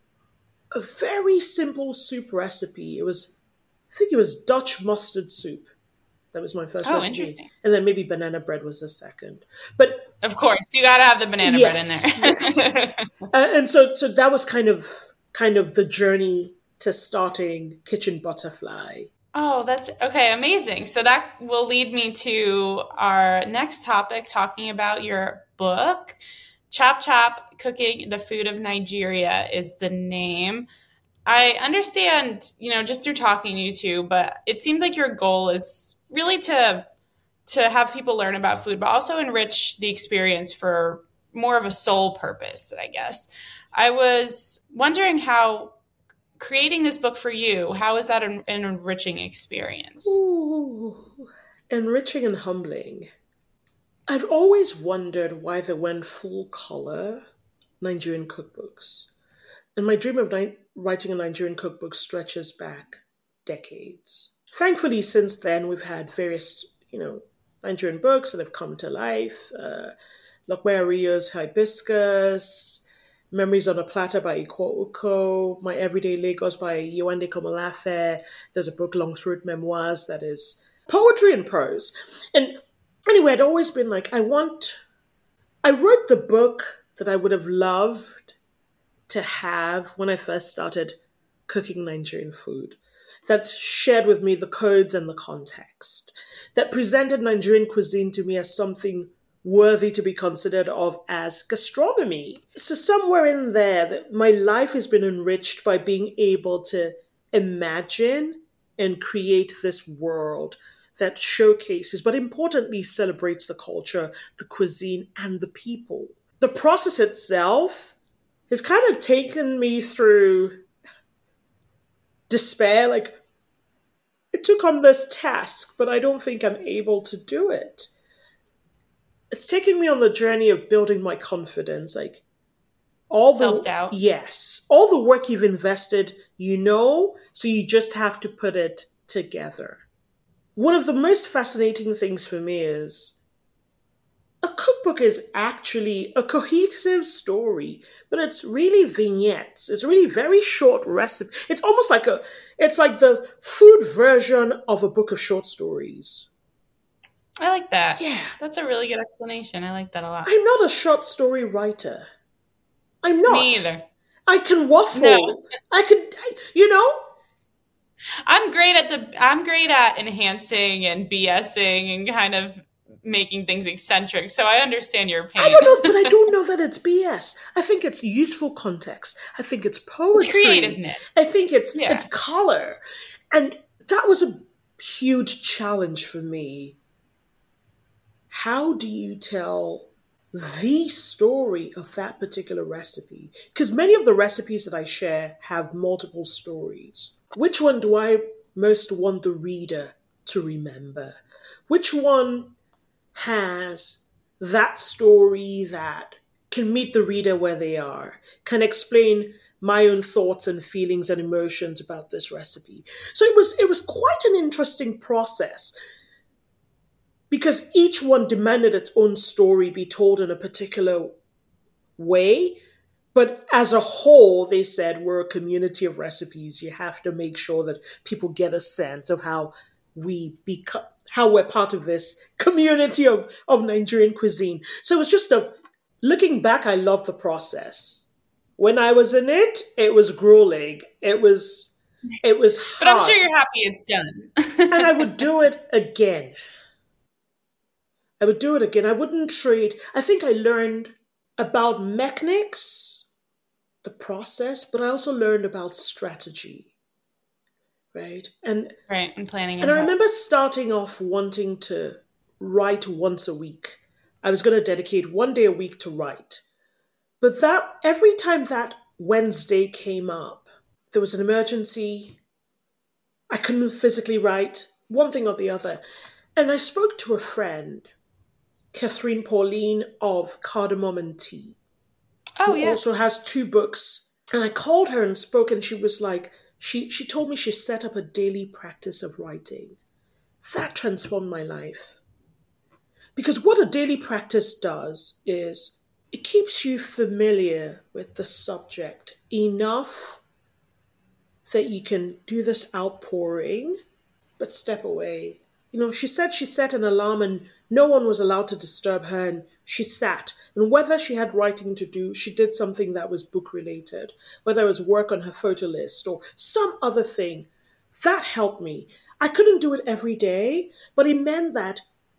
a very simple soup recipe. I think it was Dutch mustard soup. That was my first Oh, recipe. interesting. And then maybe banana bread was the second. But Of course, you got to have the banana yes, bread in there. yes. And so that was kind of the journey to starting Kitchen Butterfly. Oh, that's okay. Amazing. So that will lead me to our next topic, talking about your book. Chop Chop, Cooking the Food of Nigeria is the name. I understand, just through talking to you two, but it seems like your goal is really to have people learn about food, but also enrich the experience for more of a soul purpose, I guess. I was wondering how creating this book for you, how is that an enriching experience? Ooh, enriching and humbling. I've always wondered why there weren't full-color Nigerian cookbooks. And my dream of writing a Nigerian cookbook stretches back decades. Thankfully, since then, we've had various, Nigerian books that have come to life. Lokmaya Rio's Hibiscus, Memories on a Platter by Ikwo Uko, My Everyday Lagos by Yewande Komolafe. There's a book, Long Throat Memoirs, that is poetry and prose. And anyway, I'd always been like, I wrote the book that I would have loved to have when I first started cooking Nigerian food, that shared with me the codes and the context, that presented Nigerian cuisine to me as something worthy to be considered of as gastronomy. So somewhere in there, that my life has been enriched by being able to imagine and create this world that showcases, but importantly celebrates the culture, the cuisine, and the people. The process itself has kind of taken me through despair. Like, I took on this task, but I don't think I'm able to do it. It's taking me on the journey of building my confidence. Like, Self-doubt. Yes. All the work you've invested, so you just have to put it together. One of the most fascinating things for me is a cookbook is actually a cohesive story, but it's really vignettes. It's really very short recipe. It's almost like it's like the food version of a book of short stories. I like that. Yeah. That's a really good explanation. I like that a lot. I'm not a short story writer. I'm not. Me either. I can waffle. No. I'm great at enhancing and BSing and kind of making things eccentric. So I understand your pain. I don't know, but I don't know that it's BS. I think it's useful context. I think it's poetry. It's creativeness. I think it's color. And that was a huge challenge for me. How do you tell the story of that particular recipe? Because many of the recipes that I share have multiple stories. Which one do I most want the reader to remember? Which one has that story that can meet the reader where they are, can explain my own thoughts and feelings and emotions about this recipe? So it was quite an interesting process, because each one demanded its own story be told in a particular way. But as a whole, they said, we're a community of recipes. You have to make sure that people get a sense of how we're part of this community of Nigerian cuisine. So it was just looking back, I loved the process. When I was in it, it was grueling. It was It was But I'm sure hard. you're happy it's And done. I would do it again. I would do it again. I wouldn't trade. I think I learned about mechanics, the process, but I also learned about strategy, right? Right, and planning And I ahead. remember starting off wanting to write once a week. I was going to dedicate one day a week to write. But that every time that Wednesday came up, there was an emergency. I couldn't physically write one thing or the other. And I spoke to a friend, Catherine Pauline of Cardamom and Tea, Oh, who yeah. also has 2 books. And I called her and spoke, and she was like, she told me she set up a daily practice of writing. That transformed my life. Because what a daily practice does is it keeps you familiar with the subject enough that you can do this outpouring, but step away. She said she set an alarm and no one was allowed to disturb her, and she sat. And whether she had writing to do, she did something that was book related, whether it was work on her photo list or some other thing. That helped me. I couldn't do it every day, but it meant that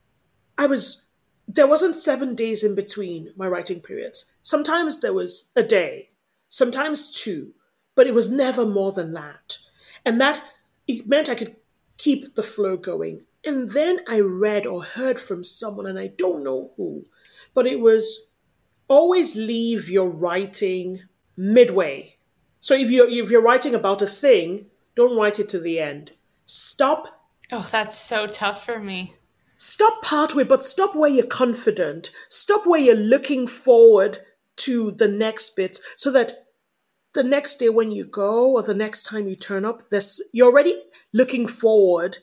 there wasn't 7 days in between my writing periods. Sometimes there was a day, sometimes 2, but it was never more than that. And that it meant I could keep the flow going. And then I read or heard from someone, and I don't know who, but it was always leave your writing midway. So if you're writing about a thing, don't write it to the end. Stop Oh, that's so tough for me. Stop partway, but stop where you're confident. Stop where you're looking forward to the next bit so that the next day when you go or the next time you turn up, you're already looking forward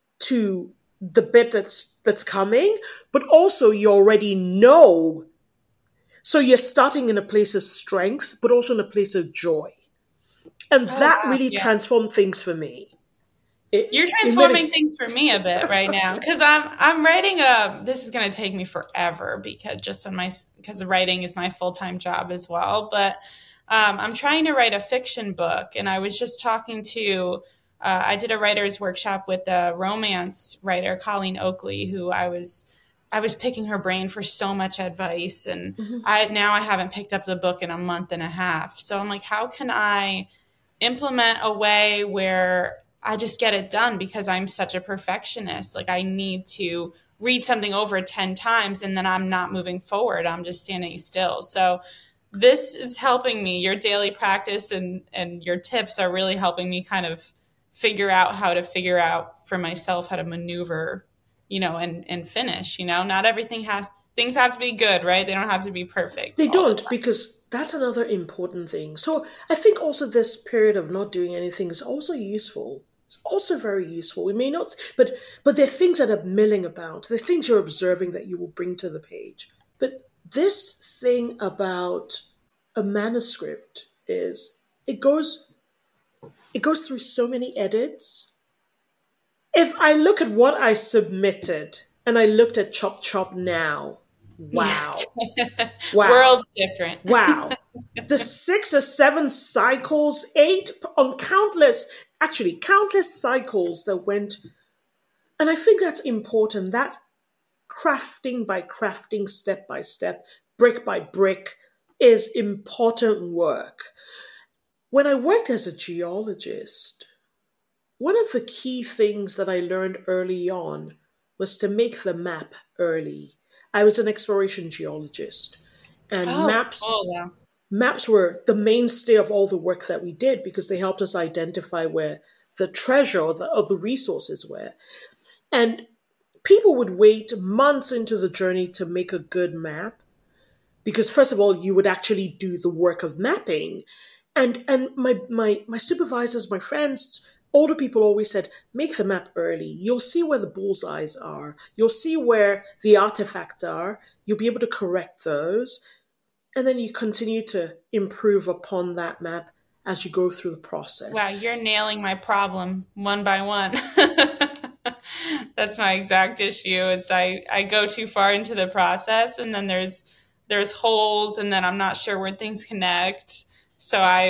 to the bit that's coming, but also you already know. So you're starting in a place of strength, but also in a place of joy. And Oh, that wow. really Yeah. transformed things for me. You're It transforming things for me a bit right now because I'm writing this is going to take me forever because writing is my full-time job as well. But I'm trying to write a fiction book, and I was just talking to I did a writer's workshop with a romance writer, Colleen Oakley, who I was picking her brain for so much advice, and I haven't picked up the book in a month and a half. So I'm like, how can I implement a way where I just get it done because I'm such a perfectionist. Like I need to read something over 10 times and then I'm not moving forward. I'm just standing still. So this is helping me. Your daily practice and your tips are really helping me kind of figure out for myself how to maneuver, and finish, not everything things have to be good, right? They don't have to be perfect They all the don't, time. because that's another important thing. So I think also this period of not doing anything is also useful. It's also very useful. We may not, but there are things that are milling about. There are things you're observing that you will bring to the page. But this thing about a manuscript is it goes through so many edits. If I look at what I submitted and I looked at Chop Chop now, Yeah. wow. Wow. World's different. Wow. The 6 or 7 cycles, 8 on countless cycles that went. And I think that's important. That crafting by crafting, step by step, brick by brick is important work. When I worked as a geologist, one of the key things that I learned early on was to make the map early. I was an exploration geologist, and Oh, cool. maps Yeah. maps were the mainstay of all the work that we did because they helped us identify where the treasure of the resources were. And people would wait months into the journey to make a good map because first of all you would actually do the work of mapping. And my supervisors, my friends, older people always said, make the map early. You'll see where the bullseyes are. You'll see where the artifacts are. You'll be able to correct those. And then you continue to improve upon that map as you go through the process. Wow, you're nailing my problem one by one. That's my exact issue. Is I go too far into the process and then there's holes and then I'm not sure where things connect. So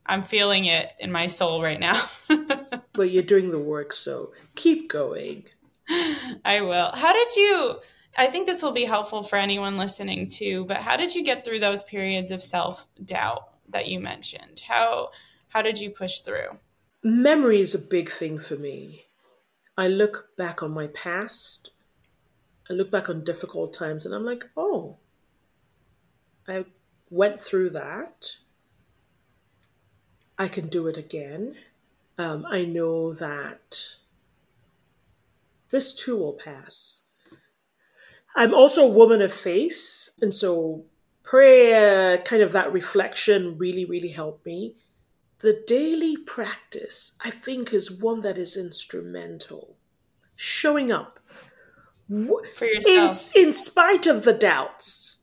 I'm feeling it in my soul right now. But you're doing the work, so keep going. I will. I think this will be helpful for anyone listening too, but how did you get through those periods of self-doubt that you mentioned? How did you push through? Memory is a big thing for me. I look back on my past, I look back on difficult times, and I'm like, oh, I went through that. I can do it again. I know that this too will pass. I'm also a woman of faith, and so prayer, kind of that reflection, really, really helped me. The daily practice, I think, is one that is instrumental. Showing up For yourself. in spite of the doubts,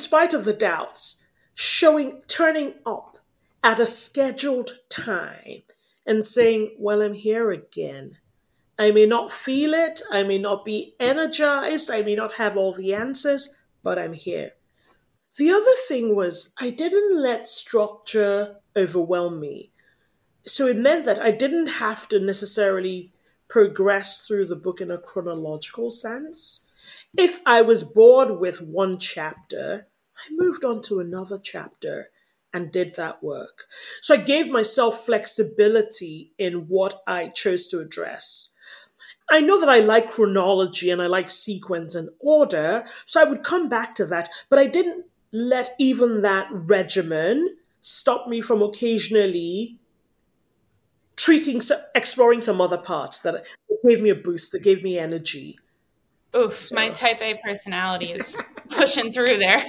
turning up at a scheduled time and saying, well, I'm here again. I may not feel it, I may not be energized, I may not have all the answers, but I'm here. The other thing was I didn't let structure overwhelm me. So it meant that I didn't have to necessarily progress through the book in a chronological sense. If I was bored with one chapter, I moved on to another chapter and did that work. So I gave myself flexibility in what I chose to address. I know that I like chronology and I like sequence and order, so I would come back to that, but I didn't let even that regimen stop me from occasionally exploring some other parts that gave me a boost, that gave me energy. Oof, my type A personality is pushing through there.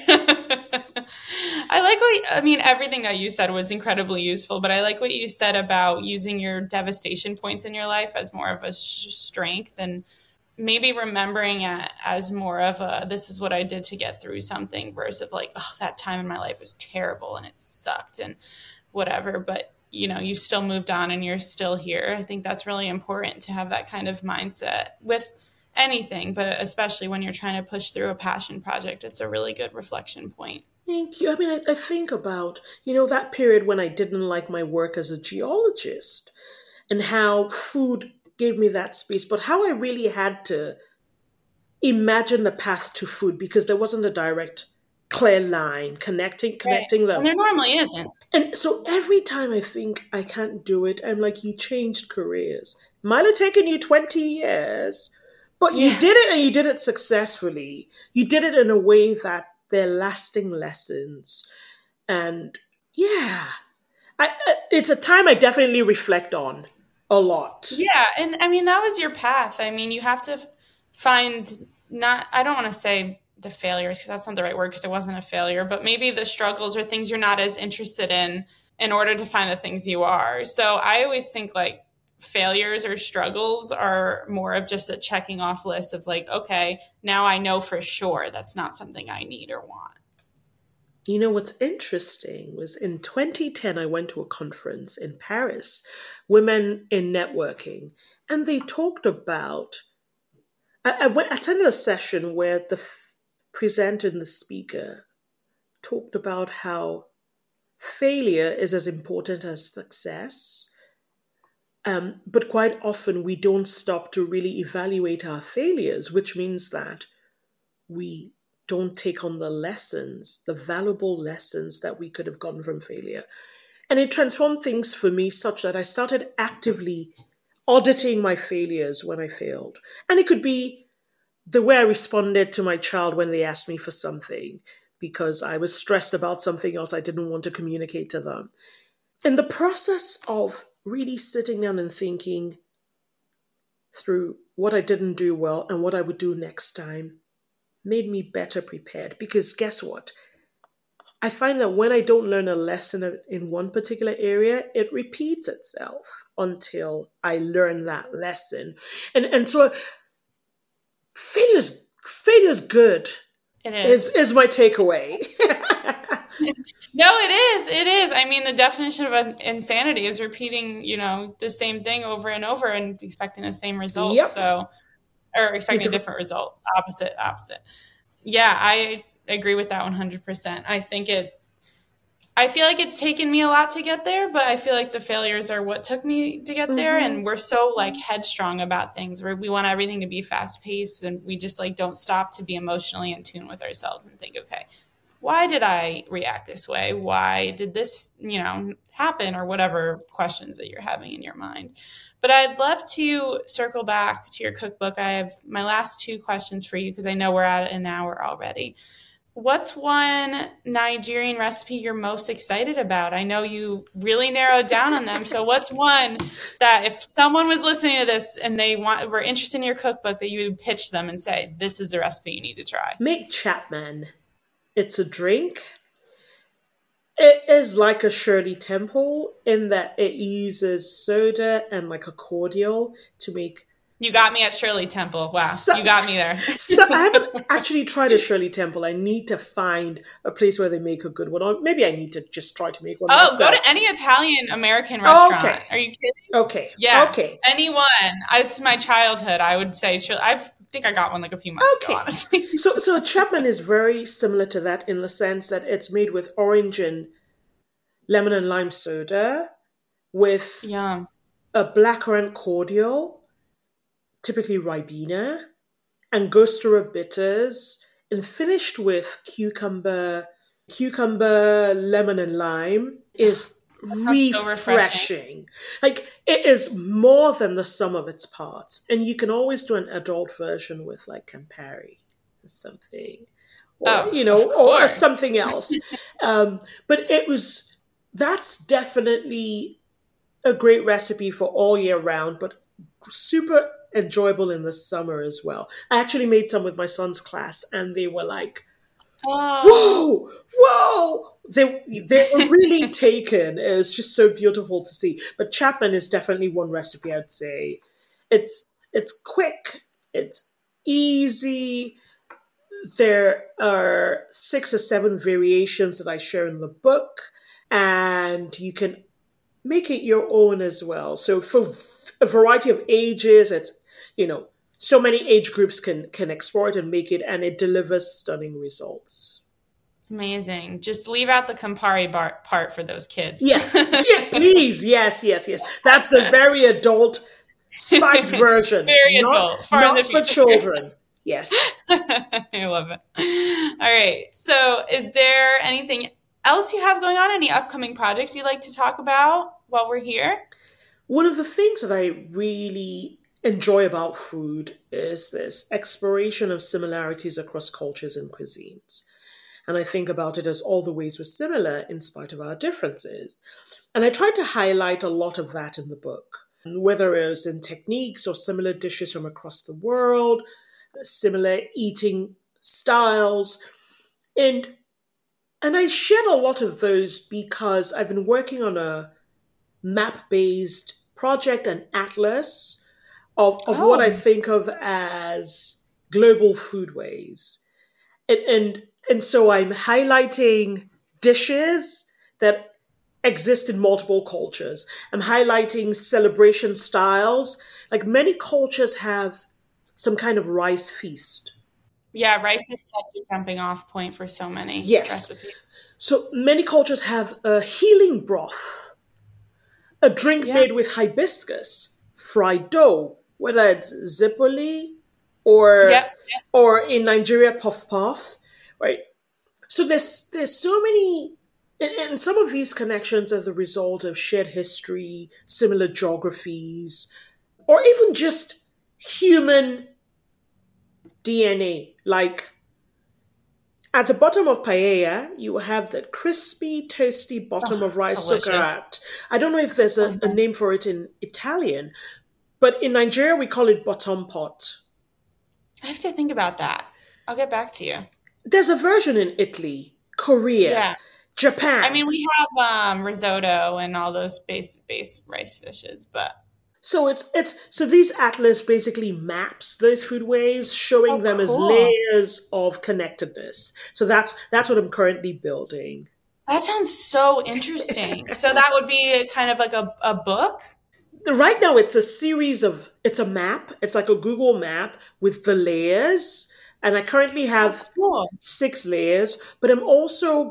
Everything that you said was incredibly useful, but I like what you said about using your devastation points in your life as more of a strength, and maybe remembering it as more of a, this is what I did to get through something, versus like, oh, that time in my life was terrible and it sucked and whatever, but you still moved on and you're still here. I think that's really important to have that kind of mindset with anything, but especially when you're trying to push through a passion project. It's a really good reflection point. Thank you. I think about, that period when I didn't like my work as a geologist and how food gave me that space, but how I really had to imagine the path to food because there wasn't a direct, clear line connecting Right. them. And there normally isn't. And so every time I think I can't do it, I'm like, you changed careers. Might have taken you 20 years, but you did it and you did it successfully. You did it in a way that they're lasting lessons. And yeah, it's a time I definitely reflect on a lot. Yeah. And that was your path. You have to find I don't want to say the failures, because that's not the right word, because it wasn't a failure, but maybe the struggles or things you're not as interested in order to find the things you are. So I always think like failures or struggles are more of just a checking off list of like, okay, now I know for sure that's not something I need or want. What's interesting was in 2010, I went to a conference in Paris, Women in Networking, and they talked about, I attended a session where the presenter and the speaker talked about how failure is as important as success. But quite often we don't stop to really evaluate our failures, which means that we don't take on the lessons, the valuable lessons that we could have gotten from failure. And it transformed things for me such that I started actively auditing my failures when I failed. And it could be the way I responded to my child when they asked me for something because I was stressed about something else I didn't want to communicate to them. In the process of really sitting down and thinking through what I didn't do well and what I would do next time made me better prepared. Because guess what? I find that when I don't learn a lesson in one particular area, it repeats itself until I learn that lesson. And so failure's good. It is my takeaway. No, it is. It is. The definition of insanity is repeating, the same thing over and over and expecting the same result. Yep. So, or expecting a different result. Opposite. Yeah, I agree with that 100%. I think I feel like it's taken me a lot to get there, but I feel like the failures are what took me to get there. And we're so like headstrong about things where we want everything to be fast paced and we just like don't stop to be emotionally in tune with ourselves and think, okay, why did I react this way? Why did this, happen, or whatever questions that you're having in your mind. But I'd love to circle back to your cookbook. I have my last two questions for you because I know we're at an hour already. What's one Nigerian recipe you're most excited about? I know you really narrowed down on them. So what's one that if someone was listening to this and they were interested in your cookbook, that you would pitch them and say, this is the recipe you need to try? Make Chapman. It's a drink. It is like a Shirley Temple in that it uses soda and like a cordial to make. You got me at Shirley Temple. Wow, you got me there. So I haven't actually tried a Shirley Temple. I need to find a place where they make a good one. Or maybe I need to just try to make one myself. Go to any Italian American restaurant. Okay. Are you kidding? Okay. Yeah. Okay. Anyone. It's my childhood. I would say Shirley. I think I got one like a few months ago, honestly. So Chapman is very similar to that in the sense that it's made with orange and lemon and lime soda with Yum. a blackcurrant cordial, typically Ribena, Angostura bitters, and finished with cucumber, lemon, and lime is refreshing. Like, it is more than the sum of its parts. And you can always do an adult version with like Campari or something. Or, or something else. But that's definitely a great recipe for all year round, but super enjoyable in the summer as well. I actually made some with my son's class and they were like, whoa! They were really taken. It was just so beautiful to see. But Chapman is definitely one recipe I'd say. It's quick, it's easy. There are 6 or 7 variations that I share in the book, and you can make it your own as well. So for a variety of ages, it's, so many age groups can explore it and make it, and it delivers stunning results. Amazing. Just leave out the Campari part for those kids. Yes. Yeah, please. Yes. That's the very adult spiked version. Very adult. Not for children. Yes. I love it. All right. So is there anything else you have going on? Any upcoming projects you'd like to talk about while we're here? One of the things that I really enjoy about food is this exploration of similarities across cultures and cuisines. And I think about it as all the ways we're similar in spite of our differences. And I try to highlight a lot of that in the book, whether it was in techniques or similar dishes from across the world, similar eating styles. And I shared a lot of those because I've been working on a map-based project, an atlas of what I think of as global foodways. And so I'm highlighting dishes that exist in multiple cultures. I'm highlighting celebration styles. Like, many cultures have some kind of rice feast. Yeah, rice is such a jumping off point for so many recipes. So many cultures have a healing broth, a drink made with hibiscus, fried dough, whether it's zipoli or in Nigeria, puff puff, right? So there's so many, and some of these connections are the result of shared history, similar geographies, or even just human DNA. Like, at the bottom of paella, you have that crispy, toasty bottom of rice succarat. I don't know if there's a name for it in Italian, but in Nigeria, we call it bottom pot. I have to think about that. I'll get back to you. There's a version in Italy, Korea, Japan. I mean, we have risotto and all those base rice dishes, but... So so these atlas basically maps those foodways, showing them as layers of connectedness. So that's what I'm currently building. That sounds so interesting. So that would be kind of like a book? Right now it's it's a map. It's like a Google map with the layers. And I currently have 6 layers, but I'm also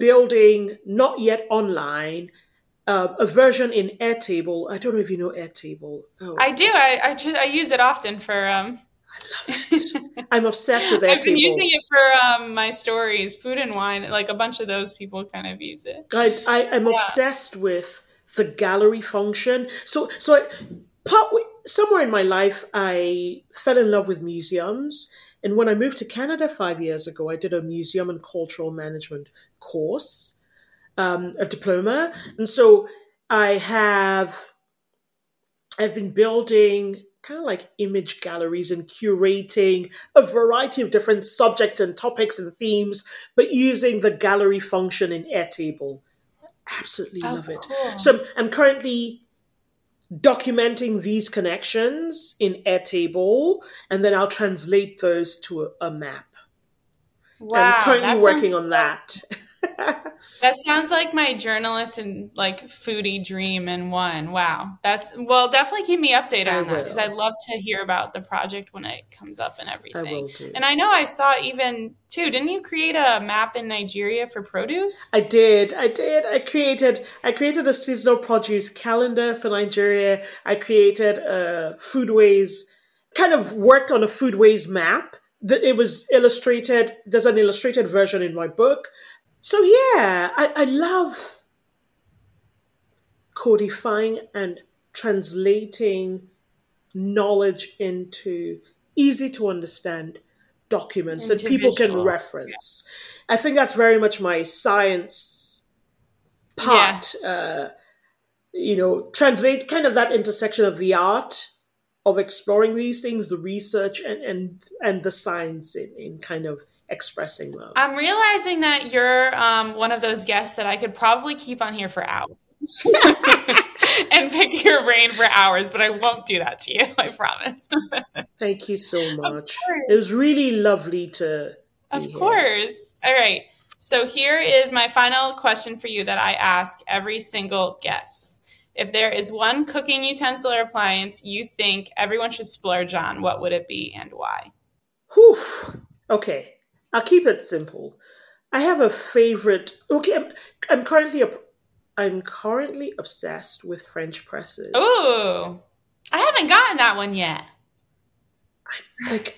building, not yet online, a version in Airtable. I don't know if you know Airtable. Oh, I do. I use it often for love it. I'm obsessed with I've been Airtable. using it for my stories, food and wine. Like a bunch of those people kind of use it. I am Yeah. obsessed with the gallery function. Somewhere in my life, I fell in love with museums. And when I moved to Canada 5 years ago, I did a museum and cultural management course, a diploma. And so I have I've been building kind of like image galleries and curating a variety of different subjects and topics and themes, but using the gallery function in Airtable. Absolutely Oh, love it. cool. So I'm currently documenting these connections in Airtable, and then I'll translate those to a map. I'm Wow, currently that working sounds on that. that sounds like my journalist and like foodie dream in one. Wow. Well, definitely keep me updated I on that because I'd will. love to hear about the project when it comes up and I everything. will do. And I know I saw even too, didn't you create a map in Nigeria for produce? I did. I did. I created a seasonal produce calendar for Nigeria. I created a foodways kind of worked on a foodways map. It was illustrated. There's an illustrated version in my book. So yeah, I love codifying and translating knowledge into easy to understand documents that Into people can visual. reference. I think that's very much my science Yeah. part. Translate kind of that intersection of the art of exploring these things, the research and the science in kind of expressing them. I'm realizing that you're one of those guests that I could probably keep on here for hours and pick your brain for hours, but I won't do that to you, I promise. Thank you so Of much. course. It was really lovely to be Of here. course. All right. So here is my final question for you that I ask every single guest. If there is one cooking utensil or appliance you think everyone should splurge on, what would it be and why? Whew. Okay, I'll keep it simple. I have a favorite. Okay, I'm currently obsessed with French presses. Ooh, I haven't gotten that one yet. Like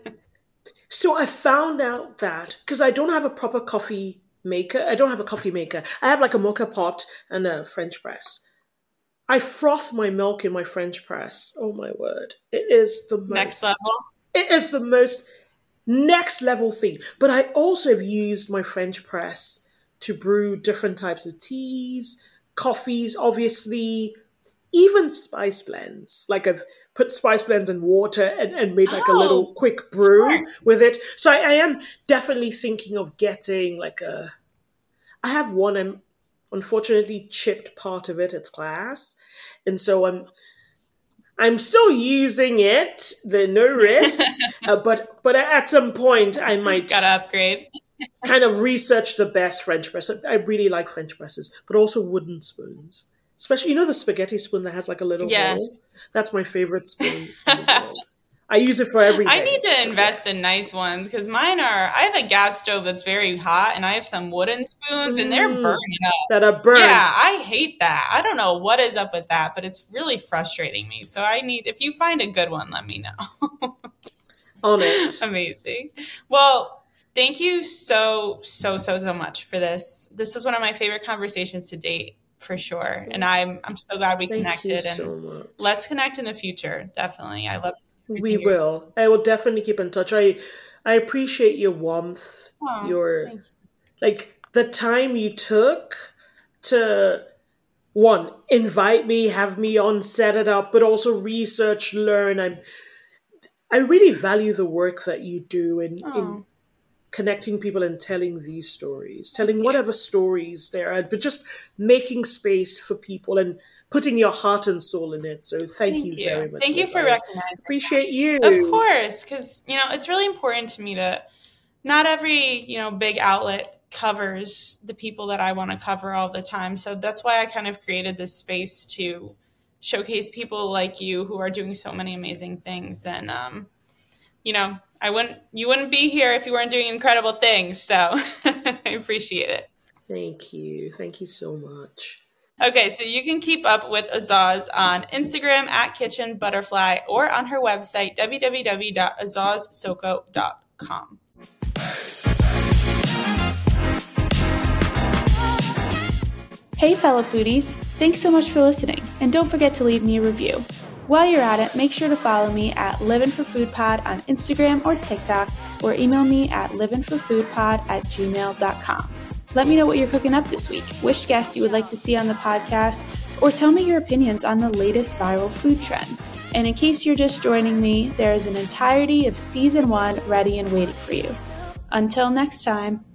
so I found out that because I don't have a proper coffee maker, I don't have a coffee maker. I have like a mocha pot and a French press. I froth my milk in my French press. Oh my word. Next level. It is the most next level thing. But I also have used my French press to brew different types of teas, coffees, obviously, even spice blends. Like I've put spice blends in water and made like a Oh, little quick brew smart. with it. So I am definitely thinking of getting I have one. I'm unfortunately chipped part of it. It's glass, and so I'm still using it. There are no risks, but at some point I might Gotta upgrade. kind of research the best French press. I really like French presses, but also wooden spoons. Especially, the spaghetti spoon that has like a little Yes. hole. That's my favorite spoon in the world. I use it for I everything. need to So, invest in nice ones because I have a gas stove that's very hot and I have some wooden spoons and they're burning up. that are burned. Yeah, I hate that. I don't know what is up with that, but it's really frustrating me. So if you find a good one, let me know. On it. Amazing. Well, thank you so much for this. This was one of my favorite conversations to date, for sure. And I'm so glad we Thank connected. you And so much. let's connect in the future. Definitely. I love We everything you're will. I will definitely keep in touch. I appreciate your warmth, doing. your Thank you. like the time you took to one invite me, have me on, set it up, but also research, learn. I really value the work that you do in Oh, connecting people and telling these stories, thank telling you. whatever stories there are, but just making space for people and putting your heart and soul in it. So thank Thank you you. very much. Thank you for Liv. I recognizing. appreciate Of you. course, because it's really important to me to not every big outlet covers the people that I want to cover all the time. So that's why I kind of created this space to showcase people like you who are doing so many amazing things. And you wouldn't be here if you weren't doing incredible things. So I appreciate it. Thank you. Thank you so much. Okay, so you can keep up with Azaz on Instagram at Kitchen Butterfly or on her website, www.azazsoko.com. Hey, fellow foodies. Thanks so much for listening, and don't forget to leave me a review. While you're at it, make sure to follow me at livinforfoodpod on Instagram or TikTok, or email me at livinforfoodpod@gmail.com. Let me know what you're cooking up this week, which guests you would like to see on the podcast, or tell me your opinions on the latest viral food trend. And in case you're just joining me, there is an entirety of Season 1 ready and waiting for you. Until next time.